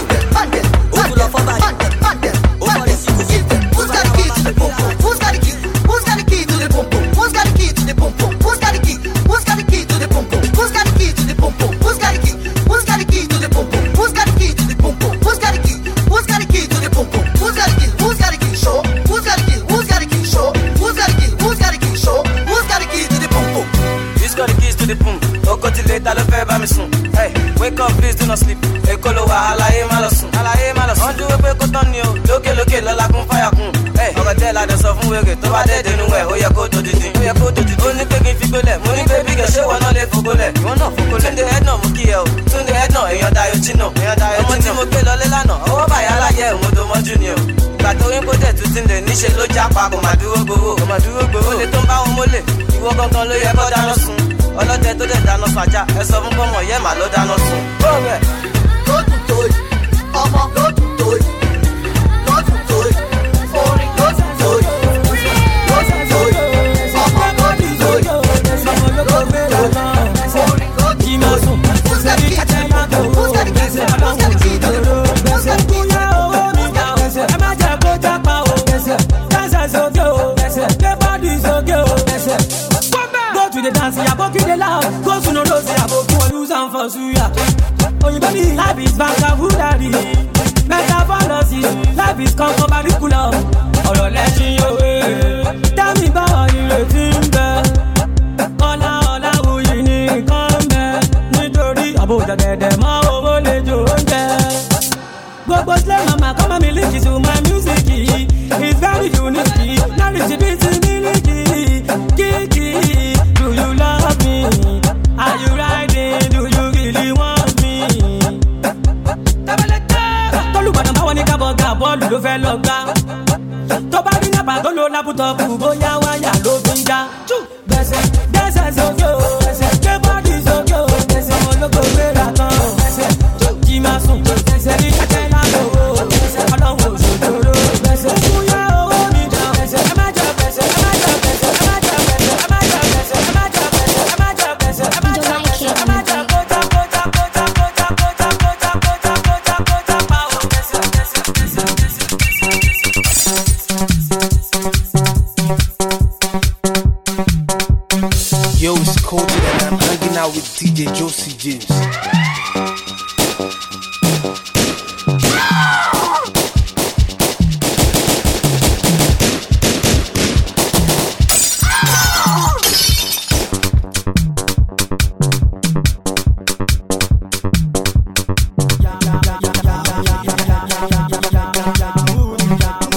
ó tún lọ fọ́ báyìí ó fọ́ Richie Gucci. Who's got the key to the pump pump? Who's got the key? Who's got the key to the pump pump? Who's got the key to the pump pump? Who's got the key? Who's got the key to the pump pump? Who's got the key to the pump pump? Who's got the key? Who's got the key to the pump pump? Who's got the key to the pump pump? Who's got the key? Who's got the key to the pump pump? Who's got the key? Who's got the key? Show. Who's got the key? Who's got the key? Show. Who's got the key? Who's got the key? Show. Who's got the key to the pump pump? Who's got the keys to the pump? Oko ti later ló fẹ́ bá mi sùn. Hey, wake up please do not sleep. Èkó ló wà àlàyé má lọ sùn. Àlàyé má lọ sùn. Wọ́n dúró pé kó tán ni o. Lókè lókè lọ́la kún fáyà kún. Hey, ọ̀rọ̀ tẹ́ la dẹ̀ sọ fún wèrè tó bá dé dénú ẹ̀ ó yẹ kó tó dídín. Ó yẹ kó tó dídín. Ó ní pé kí n fi gbólẹ̀. Mo ní pé bí kẹ̀ ṣé wọn náà lè fògólẹ̀. Ìwọ náà fògólẹ̀. Túndé head náà mú kí ẹ o. Túndé head náà èèyàn Dayo Chino. Èèyàn Dayo Chino. Ọmọ tí mo gbé lọlé lánàá. Ọwọ́ bàyá aláyẹ òun tó mọ́jú ni o. Ìgbà tó rí bóde tún ti ń lè níṣe ló jápa kò má dúró gbowó. Kò má dúró gbowó. Olè tó ń bá wọn mólè. Ìwọ gangan ló yẹ kó dáná sun. Ọlọ́dẹ tó dẹ̀ dáná sun ajá. Ẹ sọ fún kọ́mọ yẹ́ màá ló dáná sun. Bọ́ọ̀rẹ̀. Lọ́dún tó yìí, ọmọ lọ́dún tó yìí, lọ́dún tó yìí, orin lọ́dún tó yìí, lọ́dún tó yìí, ọmọ lọ́dún tó yìí, lọ́dún tó yìí, orin lọ́dún tó yìí. Who's got the key to the pump? Who's got the key to the pump? Who's got the key to the pump? Who's got the key to the pump? ẹ má jẹ́ kó jápa o dáńsẹ̀ sókè o gbé bọ́ọ̀dì sókè o. Go to the dance, aboki dey loud. Go to no rose, aboki wan use am for suya. Oyinbo ni life is vocabulary, metaphorosis, life is curriculum. Ọ̀rọ̀ lẹ́sìn òwe, dámì báwọn ìrètí ń bẹ. Ọlá ọlá wuyì ní nǹkan ń bẹ. Nítorí àbójà dẹ̀dẹ̀ mọ́ owó lè jò oúnjẹ. Gbogbo slay mama come and link to my music. It's very unique. Now it's a bit milky. Kiki, do you love me? Are you riding? Do you really want me? Tọ́lùbọ̀dàn báwọn ní kábọ̀ ga bọ́ọ̀lù ló fẹ́ lọ gbá. Tó bá rí nàbà tó lo lápútọ̀pù bóyá wáyà ló fi ń já. Bẹ̀sẹ̀ dẹ́sẹ̀ sókè o, gbé bọ́ọ̀dì sókè o, ọmọ ológo gbéra tán o, jí máa sùn, ní kẹ́kẹ́ lágbo o, ọlọ́run òṣòjòrò. Fún yá owó mi jà, ẹ má jẹ bẹ̀sẹ̀, ẹ má jẹ bẹ̀sẹ̀, ẹ má jẹ bẹ̀sẹ̀, ẹ má jẹ bẹ̀sẹ̀, ẹ má jẹ bẹ̀sẹ̀, ẹ má jẹ bẹ̀sẹ̀, ẹ má jẹ bẹ̀sẹ̀, ẹ má jẹ kójà kójà kójà kójà kójà kójà kójà kójà kójà pa o. Bẹ̀sẹ̀ bẹ̀sẹ̀ bẹ̀sẹ̀ bẹ̀sẹ̀. Yo, it's Culture and I'm hanging out with D J Josie James.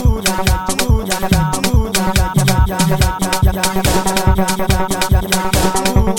Yeah.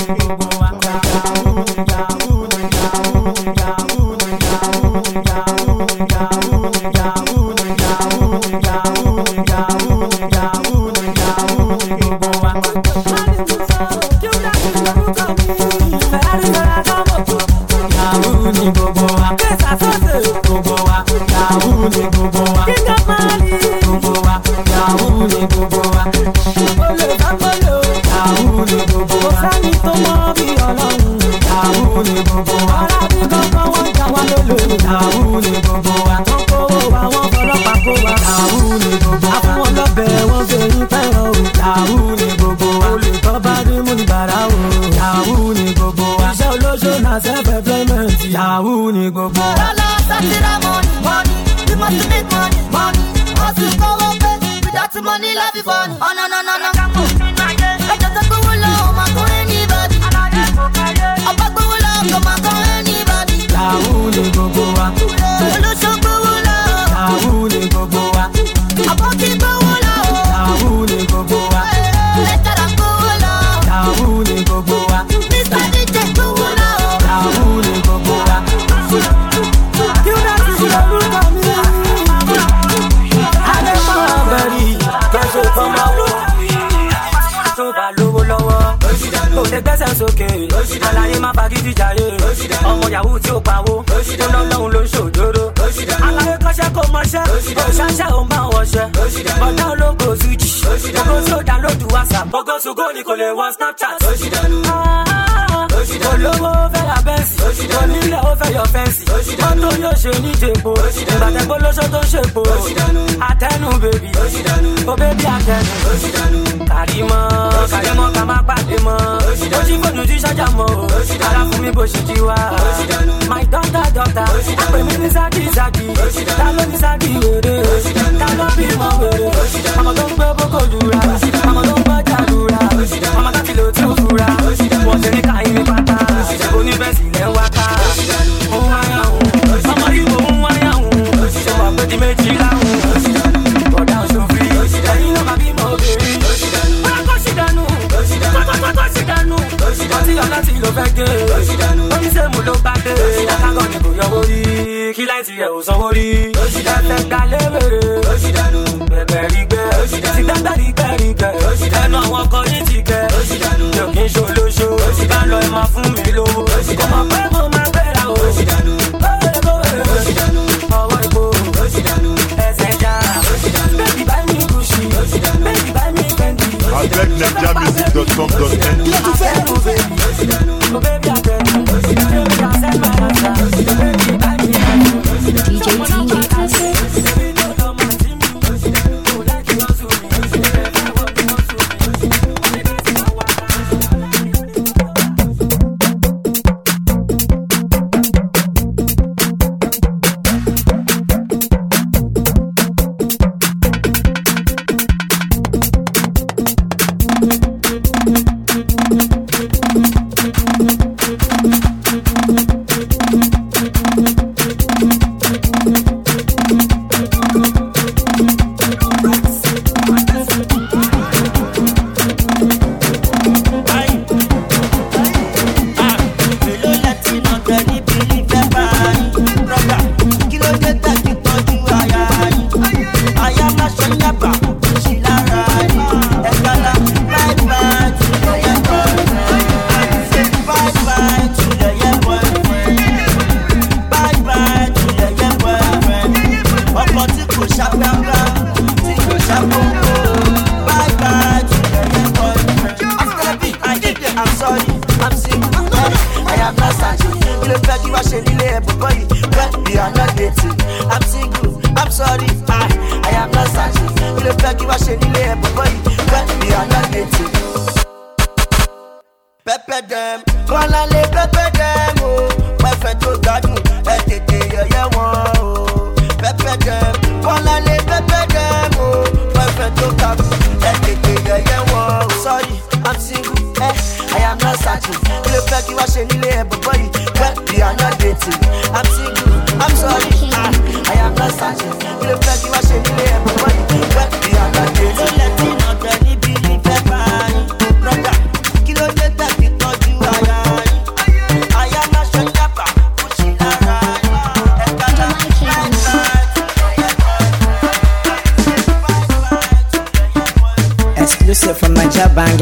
Don't let me not any believe ever. Brother, kilo dé tàbí tọ́jú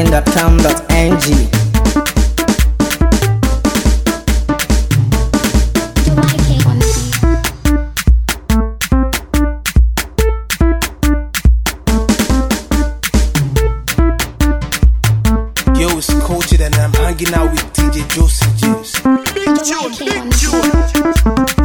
virgin dot com dot n g. Yo, it's Cultured and I'm hanging out with D J Josie James. Big tune, big tune.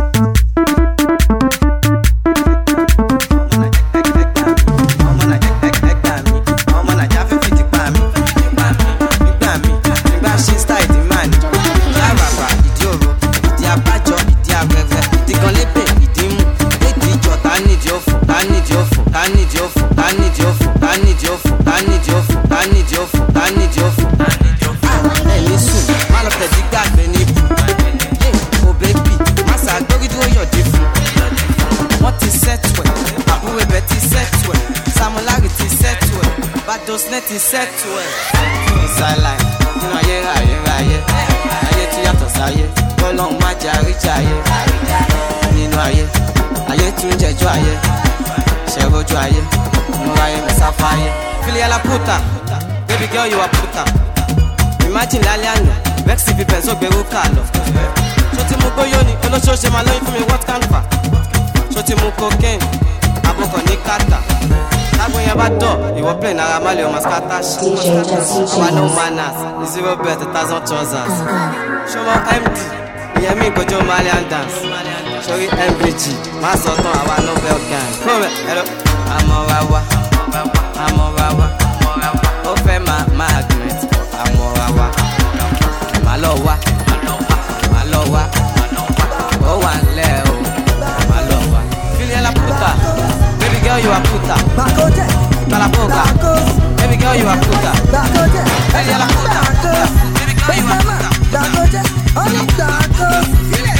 Ti set well. Inside life, nínú ayé ayé ayé, ayé tí yàtọ̀ sáyé, Ọlọ́run má jẹ́ àríjà ayé. Nínú ayé, ayé tún jẹjọ́ ayé, ṣẹ̀rọ̀jú ayé, nínú ayé mẹ́sàfà ayé. Filial la puta, baby girl you a puta. Imagine lálẹ́ àná, vex if people so gbèrú kà lọ. Ṣó ti mú gbóyó ni, olóṣooṣe máa lóyún fún mi what can fa? Ṣó ti mú cocaine, àbúkọ̀ ní kàtà. When you have a door, you will play Naira Marley or Mascata. I no manners, zero bet, a thousand trousers. Show me M D, yeah me go Joe Mali and dance. Show you M V G, my son, I no bell gang. Come hello, I'm a wawa, I'm a wawa. Open my magnet, I'm a wawa. Malowa, Malowa, oh one leo, Malowa. Feel la puta. Baby girl, you a puta. Bala boca. Baby girl, you a puta. Baby girl, you a puta. Baby girl, you a puta. Dagoje, only Dagos.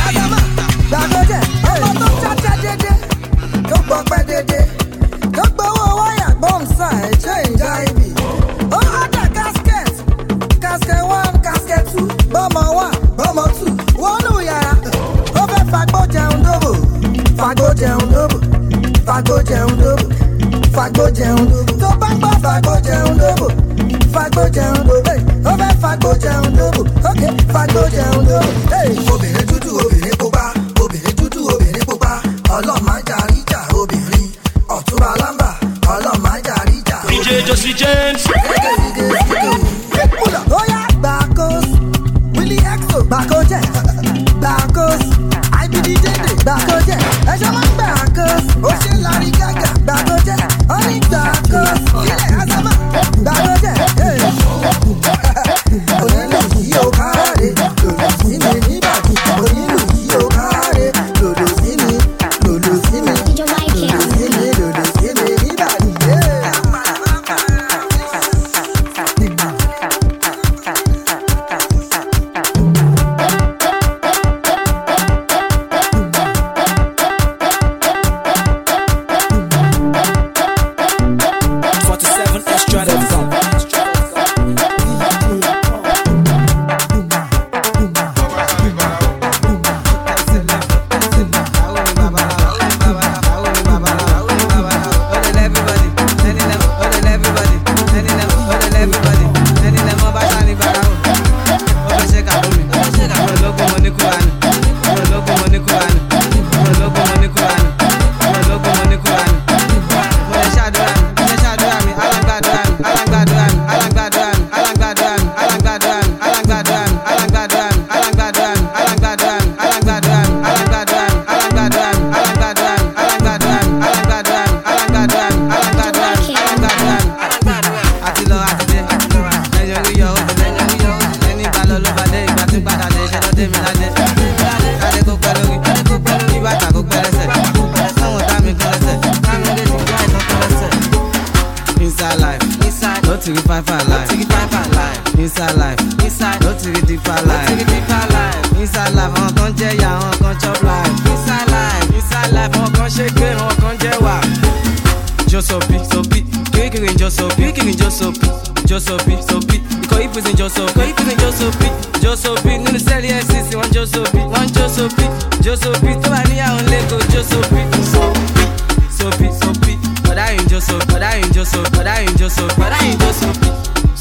Dagoje, ọmọ tó chacha dédé, tó gbọ́ pẹ́ dédé, tó gbowó wáyà gbọ́nsá ẹ̀jẹ̀ ìjà ibi. Ó hádà casket, casket one, casket two, bọ́mọ one, bọ́mọ two, wọnú yàrá. Ó fẹ́ fagbó jẹun dóbò, fagbó jẹun dóbò. Fagbó jẹun dóbò, fagbó jẹun dóbò. Tó bá gbọ́ fagbó jẹun dóbò, fagbó jẹun dóbò. Ó fẹ́ fagbó jẹun dóbò, ok, fagbó jẹun dóbò. Obìnrin dúdú, obìnrin pupa, obìnrin dúdú, obìnrin pupa. Ọlọ́mọ ajarí jà obìnrin, ọ̀túnba lámbà. Ọlọ́mọ ajarí jà obìnrin. D J Josie James. Oya Gbàkós, Willie Exo, Gbàkójẹ́, Gbàkós, I B D J D, Gbàkójẹ́, ẹ̀ṣọ́ máa ń Gbàkós, ó ṣe lárí gàgà, Gbàkójẹ́, ó ní Gbàkós, ilẹ̀ Azama, Gbàkójẹ́, onílù yìí ó káre, lòlò sí mi níbàdí, onílù yìí ó káre, lòlò sí mi, lòlò sí mi, lòlò sí mi, lòlò sí mi níbàdí.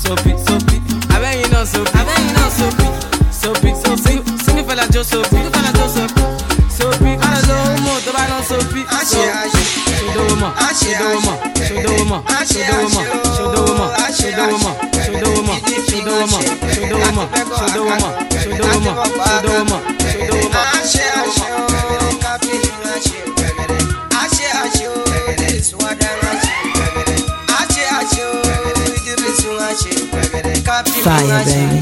Soapy, soapy. I bet you know soapy. I bet you know soapy. Soapy, soapy. Sing, sing it for la Joe soapy. Sing it for la Joe soapy. Soapy, I don't know more. The man on soapy. Show the woman, show the woman, show the woman, show the woman, show the woman, show the woman, show the woman, show the woman, show the woman, show the woman, show the woman, show the woman, show the woman, show the woman. Fire, baby.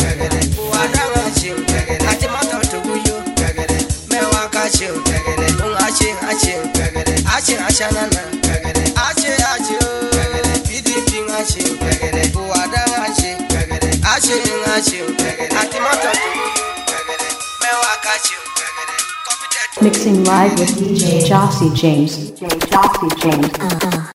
Mixing live with D J Jossie James. D J Jossie James. Uh-huh.